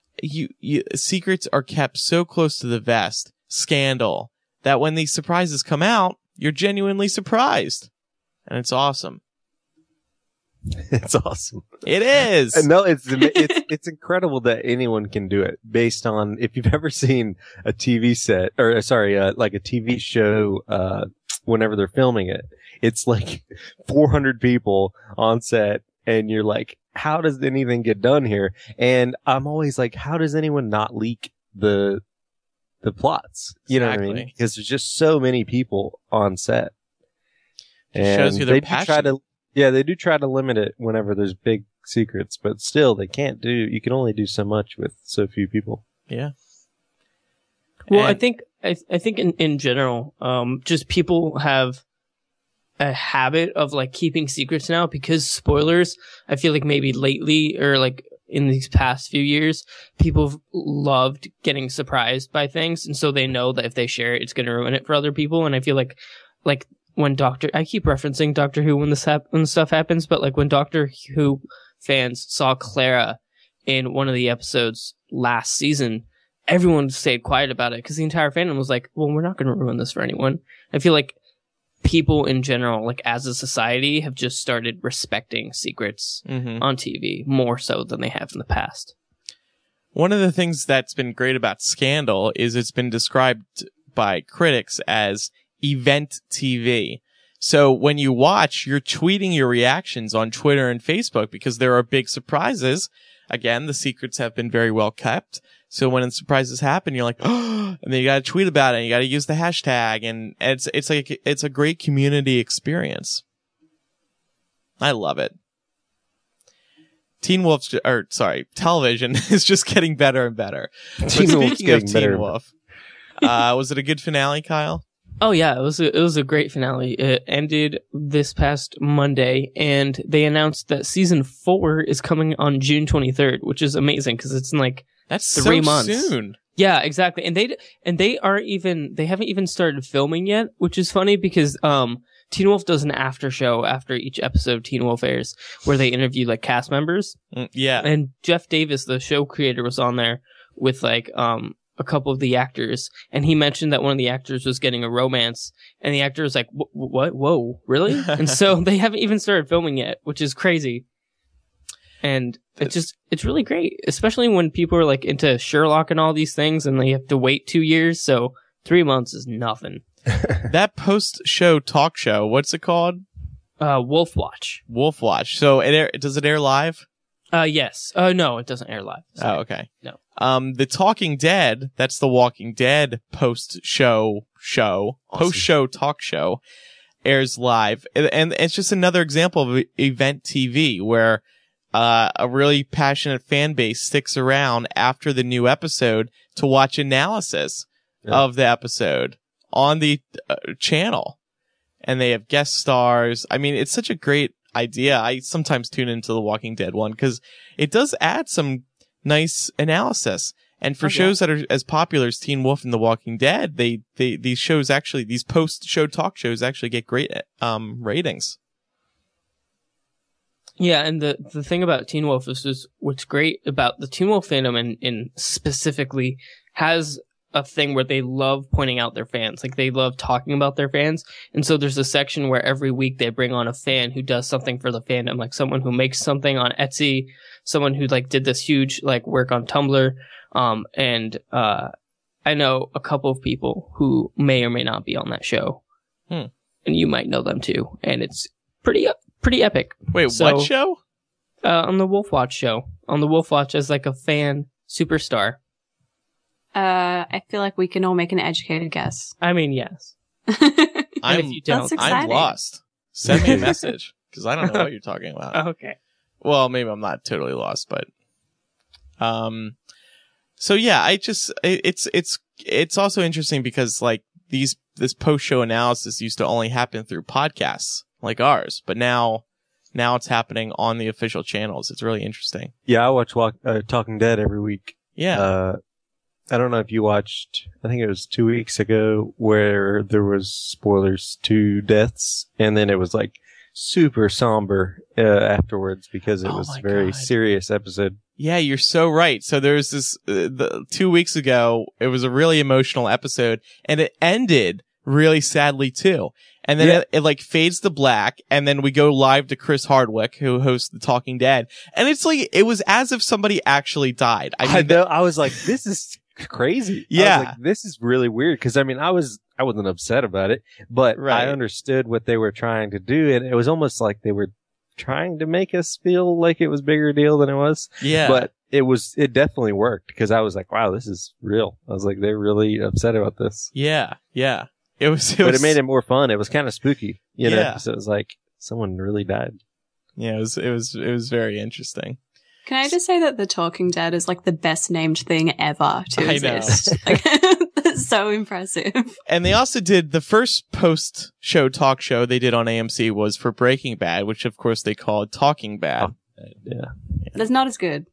secrets are kept so close to the vest, Scandal, that when these surprises come out, you're genuinely surprised. And it's awesome. It's awesome. It is. No, it's incredible that anyone can do it based on, if you've ever seen a TV set, or sorry, like a TV show, whenever they're filming it, it's like 400 people on set and you're like, how does anything get done here? And I'm always like, how does anyone not leak the plots? You know what I mean? Because there's just so many people on set. And shows you their passion. They do try to limit it whenever there's big secrets, but still you can only do so much with so few people. Yeah. Well, I think in general, just people have a habit of like keeping secrets now because spoilers, I feel like maybe lately or like in these past few years, people have loved getting surprised by things. And so they know that if they share it, it's going to ruin it for other people. And I feel like when I keep referencing Doctor Who when when stuff happens, but like when Doctor Who fans saw Clara in one of the episodes last season, everyone stayed quiet about it because the entire fandom was like, well, we're not going to ruin this for anyone. I feel like people in general, like as a society, have just started respecting secrets on TV more so than they have in the past. One of the things that's been great about Scandal is it's been described by critics as event TV. So when you watch, you're tweeting your reactions on Twitter and Facebook because there are big surprises. Again, the secrets have been very well kept. So when surprises happen, you're like, oh, and then you gotta tweet about it and you gotta use the hashtag, and it's a great community experience. I love it. Television is just getting better and better. But speaking of Teen Wolf, was it a good finale, Kyle? Oh yeah, it was a great finale. It ended this past Monday, and they announced that season 4 is coming on June 23rd, which is amazing because it's in like that's 3 months. Soon. Yeah, exactly. And they haven't even started filming yet, which is funny because Teen Wolf does an after show after each episode Teen Wolf airs, where they interview like cast members. Yeah, and Jeff Davis, the show creator, was on there with like a couple of the actors, and he mentioned that one of the actors was getting a romance, and the actor was like, what? Whoa, really? And so they haven't even started filming yet, which is crazy. And it's really great, especially when people are like into Sherlock and all these things, and they have to wait 2 years, so 3 months is nothing. That post-show talk show, what's it called? Wolf Watch. Wolf Watch. So does it air live? Yes. No, it doesn't air live. Sorry. Oh, okay. No. The Talking Dead, that's the Walking Dead post-show talk show, airs live. And it's just another example of event TV where a really passionate fan base sticks around after the new episode to watch analysis of the episode on the channel. And they have guest stars. I mean, it's such a great idea. I sometimes tune into the Walking Dead one because it does add some nice analysis. And for shows that are as popular as Teen Wolf and The Walking Dead, these shows actually, these post-show talk shows actually get great ratings. Yeah, and the thing about Teen Wolf is what's great about the Teen Wolf fandom and specifically has a thing where they love pointing out their fans. Like, they love talking about their fans. And so there's a section where every week they bring on a fan who does something for the fandom, like someone who makes something on Etsy, someone who like did this huge like work on Tumblr. And I know a couple of people who may or may not be on that show. And you might know them too. And it's pretty epic. Wait, what show? On the Wolf Watch show. On the Wolf Watch as like a fan superstar. I feel like we can all make an educated guess. I mean, yes. I'm lost. Send me a message because I don't know what you're talking about. Okay. Well, maybe I'm not totally lost, but So yeah, it's also interesting because like this post-show analysis used to only happen through podcasts like ours, but now it's happening on the official channels. It's really interesting. Yeah, I watch Talking Dead every week. Yeah. I don't know if you watched, I think it was 2 weeks ago, where there was spoilers, 2 deaths, and then it was like super somber afterwards because it was a very serious episode. Yeah, you're so right. So there was this 2 weeks ago, it was a really emotional episode, and it ended really sadly too. And then it like fades to black, and then we go live to Chris Hardwick, who hosts The Talking Dead, and it's like it was as if somebody actually died. I mean, I was like, this is crazy. Yeah, I was like, this is really weird because I mean, I wasn't upset about it, but I understood what they were trying to do, and it was almost like they were trying to make us feel like it was a bigger deal than it was. Yeah, but it definitely worked because I was like, wow, this is real. I was like, they're really upset about this. Yeah. But it made it more fun. It was kind of spooky, you know. So it was like someone really died. Yeah, it was very interesting. Can I just say that The Talking Dead is like the best named thing ever to exist? Like, that's so impressive. And they also did the first post-show talk show they did on AMC was for Breaking Bad, which of course they called Talking Bad. Oh, yeah. That's not as good.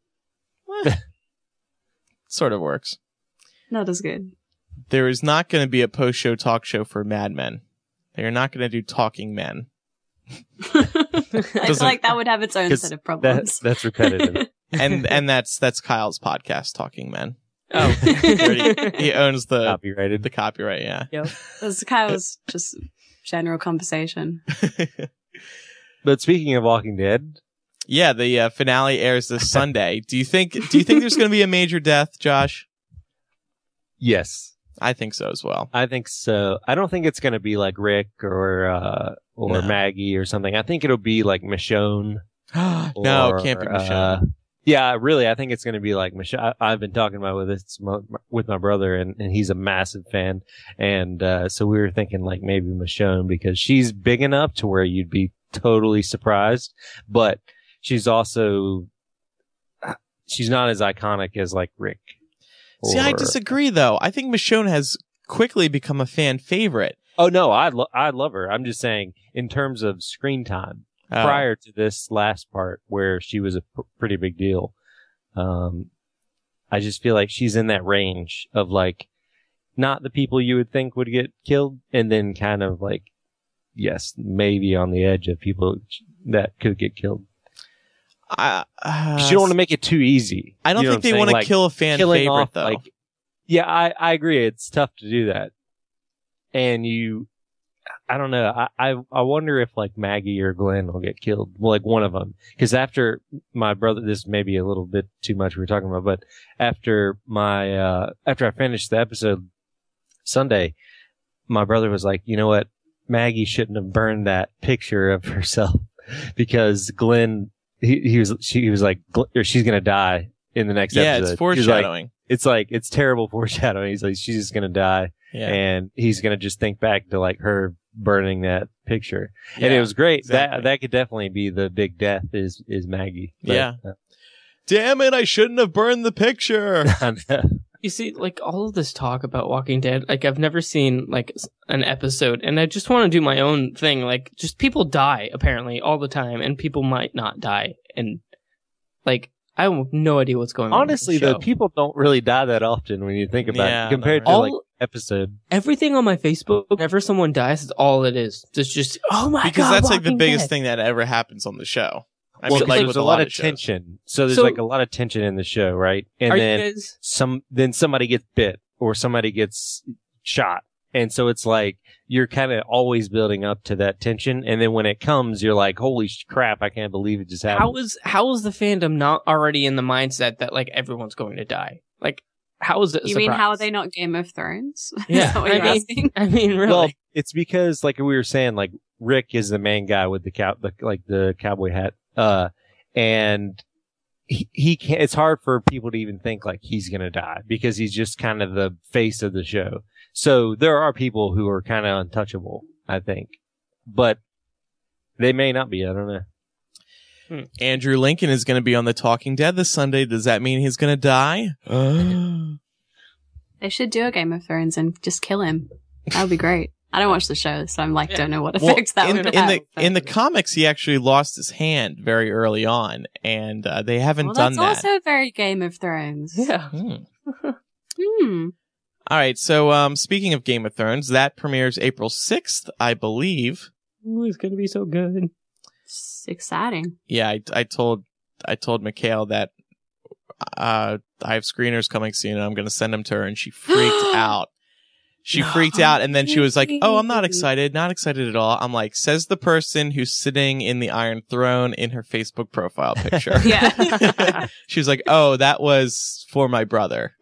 Sort of works. Not as good. There is not going to be a post-show talk show for Mad Men. They are not going to do Talking Men. I feel like that would have its own set of problems. That's repetitive. and that's Kyle's podcast, Talking Men. Oh, he owns the copyright. Yeah. Yep. That's Kyle's just general conversation. But speaking of Walking Dead, yeah, the finale airs this Sunday. Do you think there's going to be a major death, Josh? Yes. I think so as well. I think so. I don't think it's going to be like Rick or Maggie or something. I think it'll be like Michonne. No, it can't be Michonne. Yeah, really, I think it's going to be like Michonne. I've been talking about with my brother, and he's a massive fan. And so we were thinking like maybe Michonne because she's big enough to where you'd be totally surprised, but she's not as iconic as like Rick. See, I disagree, though. I think Michonne has quickly become a fan favorite. Oh, no, I love her. I'm just saying, in terms of screen time, prior to this last part where she was a pretty big deal, I just feel like she's in that range of, like, not the people you would think would get killed, and then kind of, like, yes, maybe on the edge of people that could get killed. You don't want to make it too easy. I don't think they want to kill a fan favorite, though. Like, yeah, I agree. It's tough to do that. And I don't know. I wonder if like Maggie or Glenn will get killed. Well, like one of them. Because after my brother, this may be a little bit too much we're talking about, but after I finished the episode Sunday, my brother was like, you know what? Maggie shouldn't have burned that picture of herself because Glenn, he was like, she's going to die in the next episode. Yeah, it's foreshadowing. It's terrible foreshadowing. He's like, she's just going to die. Yeah. And he's going to just think back to like her burning that picture. Yeah, and it was great. Exactly. That could definitely be the big death is Maggie. But, yeah. Damn it. I shouldn't have burned the picture. You see, like all of this talk about Walking Dead, like I've never seen like an episode, and I just want to do my own thing. Like, just people die apparently all the time, and people might not die, and like I have no idea what's going on. Honestly, though, people don't really die that often when you think about it compared to like episode. Everything on my Facebook, whenever someone dies, it's all it is. It's just because that's like the biggest thing that ever happens on the show. I mean, like there's a lot of tension. So there's like a lot of tension in the show, right? And then somebody gets bit or somebody gets shot. And so it's like you're kind of always building up to that tension. And then when it comes, you're like, holy crap, I can't believe it just happened. How is the fandom not already in the mindset that like everyone's going to die? Like, how is it a surprise? Mean how are they not Game of Thrones? Yeah. I mean, really? Well, it's because like we were saying, like Rick is the main guy with the cowboy hat. And he can't, it's hard for people to even think like he's going to die because he's just kind of the face of the show. So there are people who are kind of untouchable, I think, but they may not be. I don't know. Andrew Lincoln is going to be on The Talking Dead this Sunday. Does that mean he's going to die? They should do a Game of Thrones and just kill him. That would be great. I don't watch the show, so I'm like, don't know what effects that would have. In the comics, he actually lost his hand very early on, and they haven't done that. That's also very Game of Thrones. Yeah. All right, so speaking of Game of Thrones, that premieres April 6th, I believe. Ooh, it's going to be so good. It's exciting. Yeah, I told Mikhail that I have screeners coming soon, and I'm going to send them to her, and she freaked out. She freaked out, and then she was like, "Oh, I'm not excited. Not excited at all." I'm like, says the person who's sitting in the Iron Throne in her Facebook profile picture. Yeah. She was like, "Oh, that was for my brother."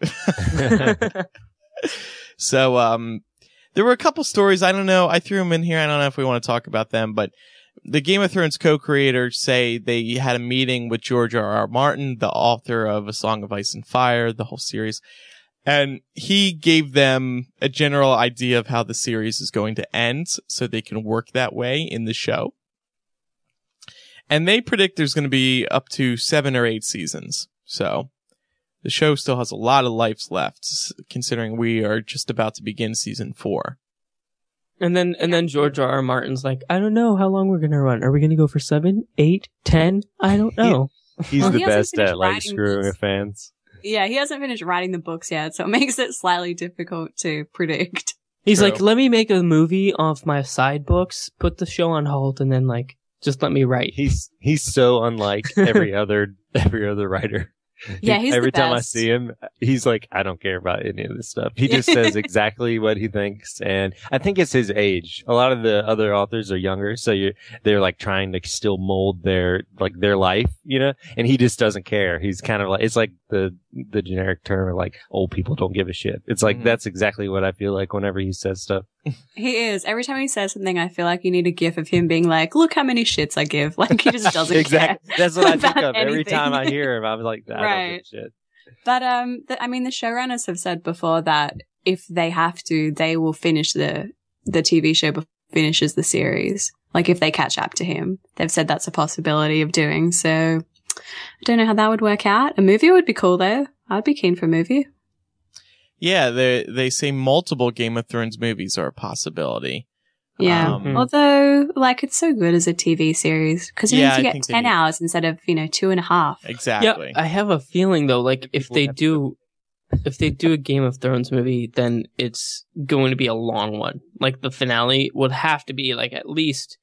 So, there were a couple stories. I don't know. I threw them in here. I don't know if we want to talk about them, but the Game of Thrones co-creators say they had a meeting with George R.R. Martin, the author of A Song of Ice and Fire, the whole series. And he gave them a general idea of how the series is going to end so they can work that way in the show. And they predict there's going to be up to 7 or 8 seasons. So the show still has a lot of lives left, considering we are just about to begin season 4. And then George R.R. Martin's like, I don't know how long we're going to run. Are we going to go for 7, 8, 10? I don't know. He's the best at like screwing with fans. Yeah, he hasn't finished writing the books yet, so it makes it slightly difficult to predict. He's like, let me make a movie off my side books, put the show on hold, and then like, just let me write. He's so unlike every other writer. Yeah, he's every the best. time I see him, he's like, I don't care about any of this stuff. He just says exactly what he thinks, and I think it's his age. A lot of the other authors are younger, so they're like trying to still mold their life, you know. And he just doesn't care. He's kind of like, it's like the generic term of like old people don't give a shit. It's like that's exactly what I feel like whenever he says stuff. He is. Every time he says something, I feel like you need a gif of him being like, "Look how many shits I give." Like he just doesn't exactly. care. That's what I think of anything. every time I hear him. I'm like, I don't give a shit. But I mean, the showrunners have said before that if they have to, they will finish the TV show before it finishes the series. Like if they catch up to him, they've said that's a possibility of doing. So I don't know how that would work out. A movie would be cool though. I'd be keen for a movie. Yeah, they say multiple Game of Thrones movies are a possibility. Yeah, although like it's so good as a TV series because you need to get 10 hours instead of 2.5. Exactly. Yeah, I have a feeling though, like if they do a Game of Thrones movie, then it's going to be a long one. Like the finale would have to be like at least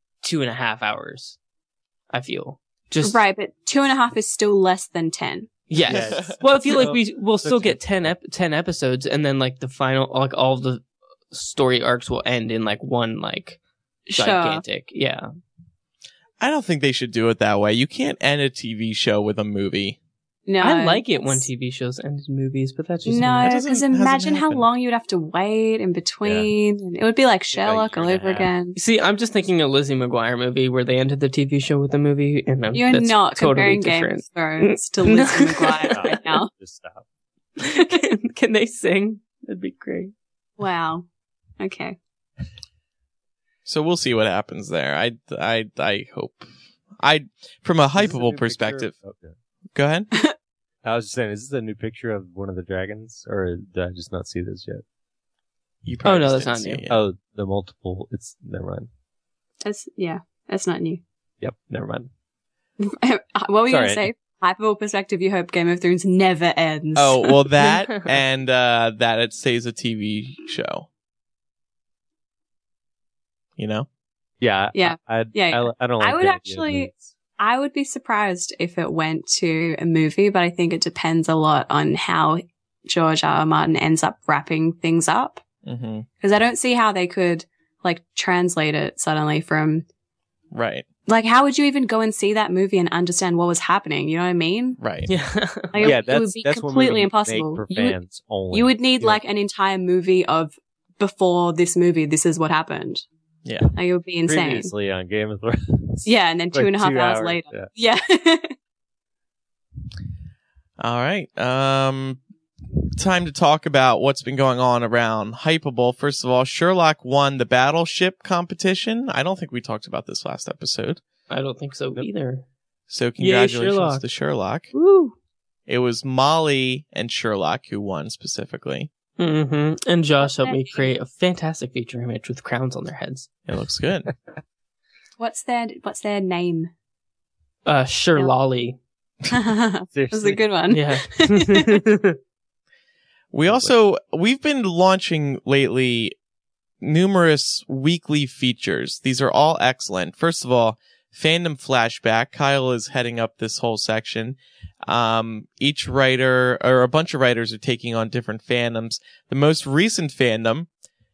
2.5 hours. I feel just right, but 2.5 is still less than 10. Yes. Well, I feel like we'll still get 10 episodes, and then like the final, like all the story arcs will end in like one like gigantic. Sure. Yeah. I don't think they should do it that way. You can't end a TV show with a movie. No, I like it when TV shows end in movies, but that's just no. Because imagine how long you'd have to wait in between. Yeah. And it would be like Sherlock all over again. See, I'm just thinking a Lizzie McGuire movie where they ended the TV show with a movie, and you're not totally comparing different. Game of Thrones to Lizzie McGuire right now. Just stop. Can they sing? That'd be great. Wow. Okay. So we'll see what happens there. I hope. From a hypeable perspective. Go ahead. I was just saying, is this a new picture of one of the dragons, or did I just not see this yet? Oh no, that's not new. Oh, the multiple. It's never mind. That's not new. Yep, never mind. What were you going to say? Hypeable perspective. You hope Game of Thrones never ends. Oh well, that and that it stays a TV show. You know? Yeah. I don't like I would actually. I would be surprised if it went to a movie, but I think it depends a lot on how George R.R. Martin ends up wrapping things up. Because I don't see how they could like translate it suddenly from right. Like, how would you even go and see that movie and understand what was happening? You know what I mean? Right. Yeah. Like, it would be completely impossible. For fans only. You would need like an entire movie of before this movie. This is what happened. Yeah. Like, it would be insane. Previously on Game of Thrones. Yeah, and then like 2.5 hours later. Yeah. All right. Time to talk about what's been going on around Hypable. First of all, Sherlock won the Battleship competition. I don't think we talked about this last episode. I don't think so either. So congratulations Sherlock. to Sherlock. Woo. It was Molly and Sherlock who won specifically. Mm-hmm. And Josh helped me create a fantastic feature image with crowns on their heads. It looks good. What's their name? Sherlolly. That was a good one. Yeah. We've been launching lately numerous weekly features. These are all excellent. First of all, Fandom Flashback. Kyle is heading up this whole section. Each writer or a bunch of writers are taking on different fandoms. The most recent fandom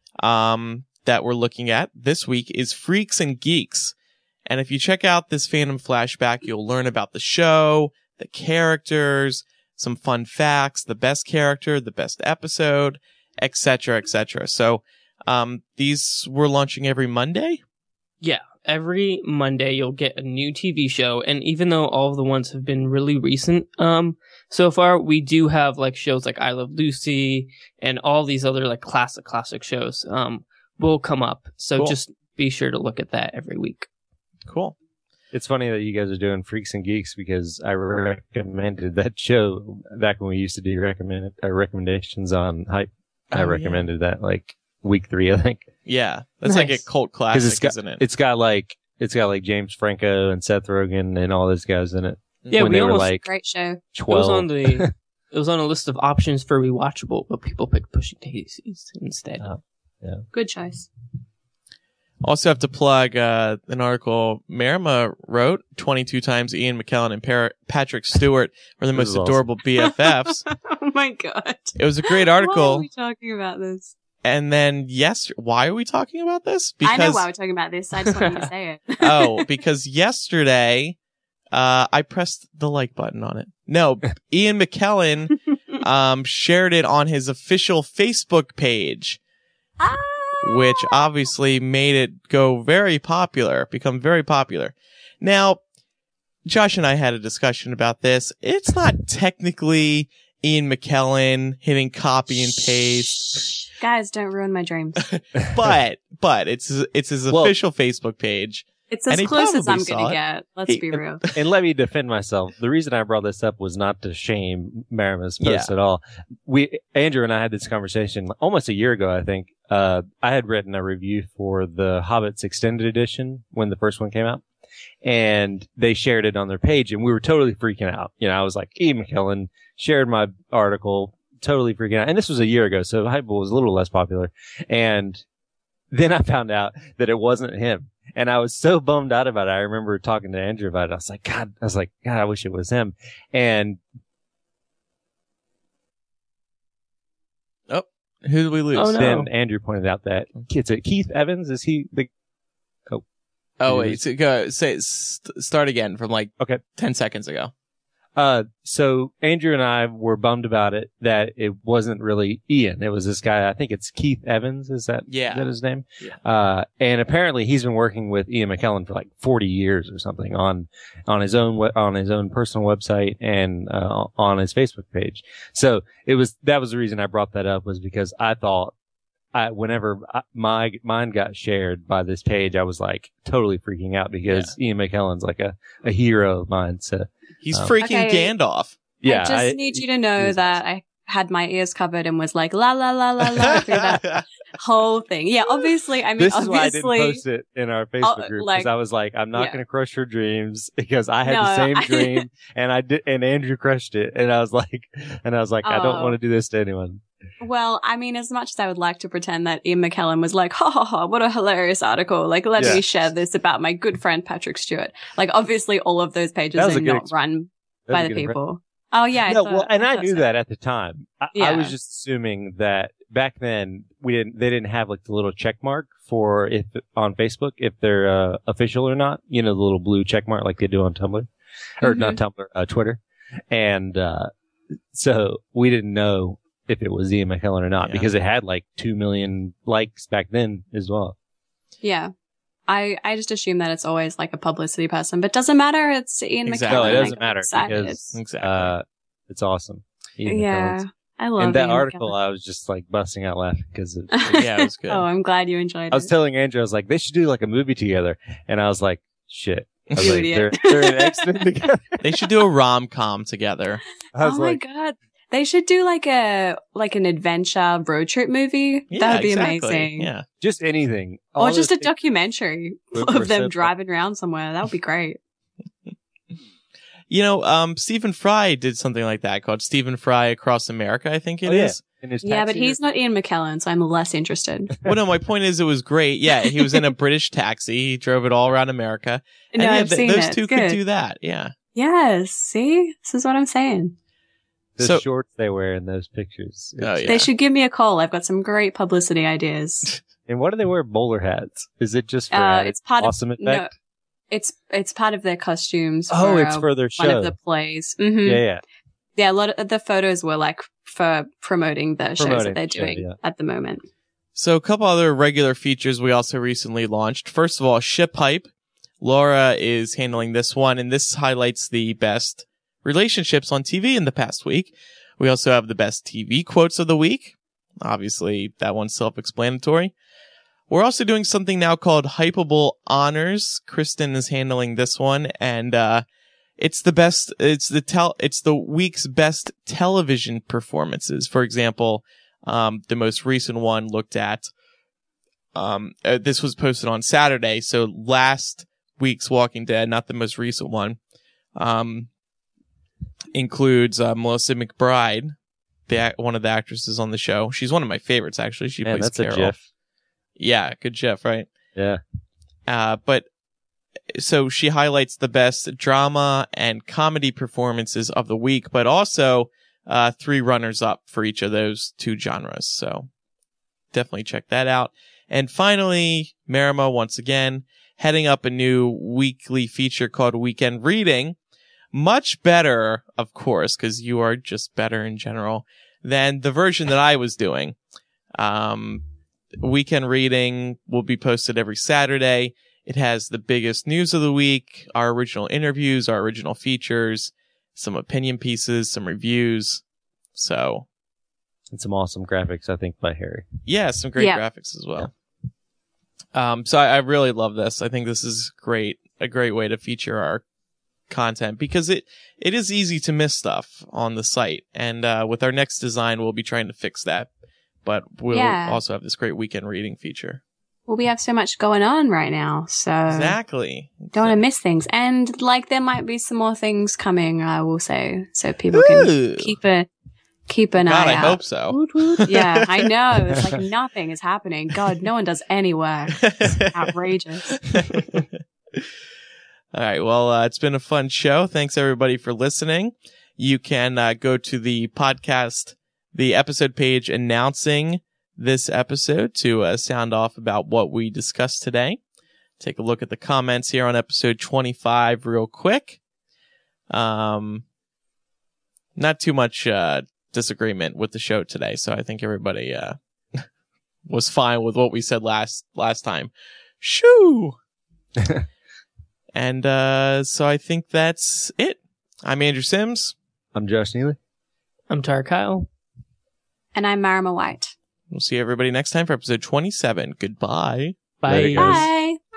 that we're looking at this week is Freaks and Geeks. And if you check out this Fandom Flashback, you'll learn about the show, the characters, some fun facts, the best character, the best episode, etc., etc. So these we're launching every Monday? Yeah. Every Monday you'll get a new TV show, and even though all of the ones have been really recent so far, we do have like shows like I Love Lucy and all these other like classic shows will come up. So Cool. Just be sure to look at that every week. Cool. It's funny that you guys are doing Freaks and Geeks because I recommended that show back when we used to do recommendations on Hype. I recommended that like week 3, I think. Yeah. That's like a Nice. cult classic, isn't it? It's got like James Franco and Seth Rogen and all those guys in it. Yeah, when we they were almost like Great show. 12. it was on a list of options for rewatchable, but people picked Pushing Daisies instead. Good choice. Also have to plug an article Marima wrote. 22 times Ian McKellen and Patrick Stewart were the This most is awesome. adorable BFFs. Oh my god. It was a great Why are article. we talking about this? And then, why are we talking about this? I know why we're talking about this. I just want you to say it. Because yesterday, I pressed the like button on it. No, Ian McKellen, shared it on his official Facebook page, which obviously made it become very popular. Now, Josh and I had a discussion about this. It's not technically Ian McKellen hitting copy and paste. Guys, don't ruin my dreams. but it's his official Facebook page. It's And as he close as probably I'm saw going it. to get. Let's be real. And let me defend myself. The reason I brought this up was not to shame Marima's post at all. Andrew and I had this conversation almost a year ago, I think. I had written a review for the Hobbits Extended Edition when the first one came out. And they shared it on their page and we were totally freaking out. You know, I was like, Ian McKellen shared my article, totally freaking out. And this was a year ago, so Hype was a little less popular. And then I found out that it wasn't him. And I was so bummed out about it. I remember talking to Andrew about it. I was like, God, I wish it was him. And Who did we lose? Oh, no. then Andrew pointed out that it's Keith Evans. Is he the? Oh, wait. So go start again from like Okay. 10 seconds ago. So Andrew and I were bummed about it that it wasn't really Ian. It was this guy. I think it's Keith Evans. Is that his name? Yeah. And apparently he's been working with Ian McKellen for like 40 years or something on his own personal website and on his Facebook page. So that was the reason I brought that up, was because I thought whenever mine got shared by this page, I was like totally freaking out because Ian McKellen's like a hero of mine. So he's freaking Okay. Gandalf. yeah, I just need you to know that I had my ears covered and was like, la, la, la, la, la, through that whole thing. Yeah, obviously, I mean, this is obviously. why I didn't post it in our Facebook group, because I was like, I'm not going to crush your dreams, because I had the same dream and and Andrew crushed it. And I was like, I don't want to do this to anyone. Well, I mean, as much as I would like to pretend that Ian McKellen was like, ha ha ha, what a hilarious article. Like, let me share this about my good friend Patrick Stewart. Like, obviously, all of those pages are not run by the people. Oh, yeah. I knew that at the time. I was just assuming that back then they didn't have like the little check mark for if on Facebook, if they're official or not. You know, the little blue check mark like they do on Tumblr. Or not Tumblr, Twitter. And so we didn't know if it was Ian McKellen or not, because it had like 2 million likes back then as well. Yeah. I just assume that it's always like a publicity person, but doesn't matter. It's Ian McKellen. No, it doesn't matter excited. because it's awesome. Ian Yeah. McKellen's. I love In that Ian article, McKellen. I was just like busting out laughing because it was good. Oh, I'm glad you enjoyed it. I was telling Andrew, I was like, they should do like a movie together. And I was like, shit, I was You like, idiot. they're an X-Men together. They should do a rom-com together. I was Oh my like, god. They should do like an adventure road trip movie. Yeah, That would be exactly. amazing. Yeah. just anything. Or All just those a documentary were of them so driving around somewhere. That would be great. You know, Stephen Fry did something like that called Stephen Fry Across America, I think it is. in his Yeah, but taxi. he's not Ian McKellen, so I'm less interested. Well, no, my point is it was great. Yeah, he was in a British taxi. He drove it all around America. No, and yeah, I've seen those it. two It's could good. do that. Yeah. Yes, see? This is what I'm saying. the So- shorts they wear in those pictures. Oh, yeah. They should give me a call. I've got some great publicity ideas. And why do they wear bowler hats? Is it just for It's part awesome of effect? it's part of their costumes. Oh, for, it's for their one show. of the plays. Yeah. Yeah, a lot of the photos were like for promoting the shows Promoting that they're the show, doing yeah. at the moment. So a couple other regular features we also recently launched. First of all, Ship Hype. Laura is handling this one, and this highlights the best relationships on TV in the past week. We also have the best TV quotes of the week. Obviously, that one's self-explanatory. We're also doing something now called Hypeable Honors. Kristen is handling this one, and it's the best. It's the week's best television performances. For example, the most recent one looked at. This was posted on Saturday, so last week's Walking Dead, not the most recent one. Includes Melissa McBride, one of the actresses on the show. She's one of my favorites, actually. She plays That's Carol. a GIF. Yeah, good GIF, right? Yeah. But so she highlights the best drama and comedy performances of the week, but also 3 runners up for each of those 2 genres. So definitely check that out. And finally, Marima, once again, heading up a new weekly feature called Weekend Reading. Much better, of course, because you are just better in general than the version that I was doing. Weekend Reading will be posted every Saturday. It has the biggest news of the week, our original interviews, our original features, some opinion pieces, some reviews. So, And some awesome graphics, I think, by Harry. yeah, some great Yeah. graphics as well. So I really love this. I think this is great, a great way to feature our content because it is easy to miss stuff on the site. And with our next design, we'll be trying to fix that. But we'll also have this great weekend reading feature. Well, we have so much going on right now, so Exactly. don't want to miss things. And like there might be some more things coming, I will say, so people can Ooh. keep an God, eye I out. hope so. Woot, woot. Yeah, I know. It's like nothing is happening. God, no one does any work. It's outrageous. All right. Well, it's been a fun show. Thanks everybody for listening. You can go to the podcast, the episode page announcing this episode to sound off about what we discussed today. Take a look at the comments here on episode 25 real quick. Not too much disagreement with the show today, so I think everybody was fine with what we said last time. Shoo! And so I think that's it. I'm Andrew Sims. I'm Josh Neely. I'm Tar Kyle. And I'm Marima White. We'll see everybody next time for episode 27. Goodbye. Bye. Later, guys. Bye.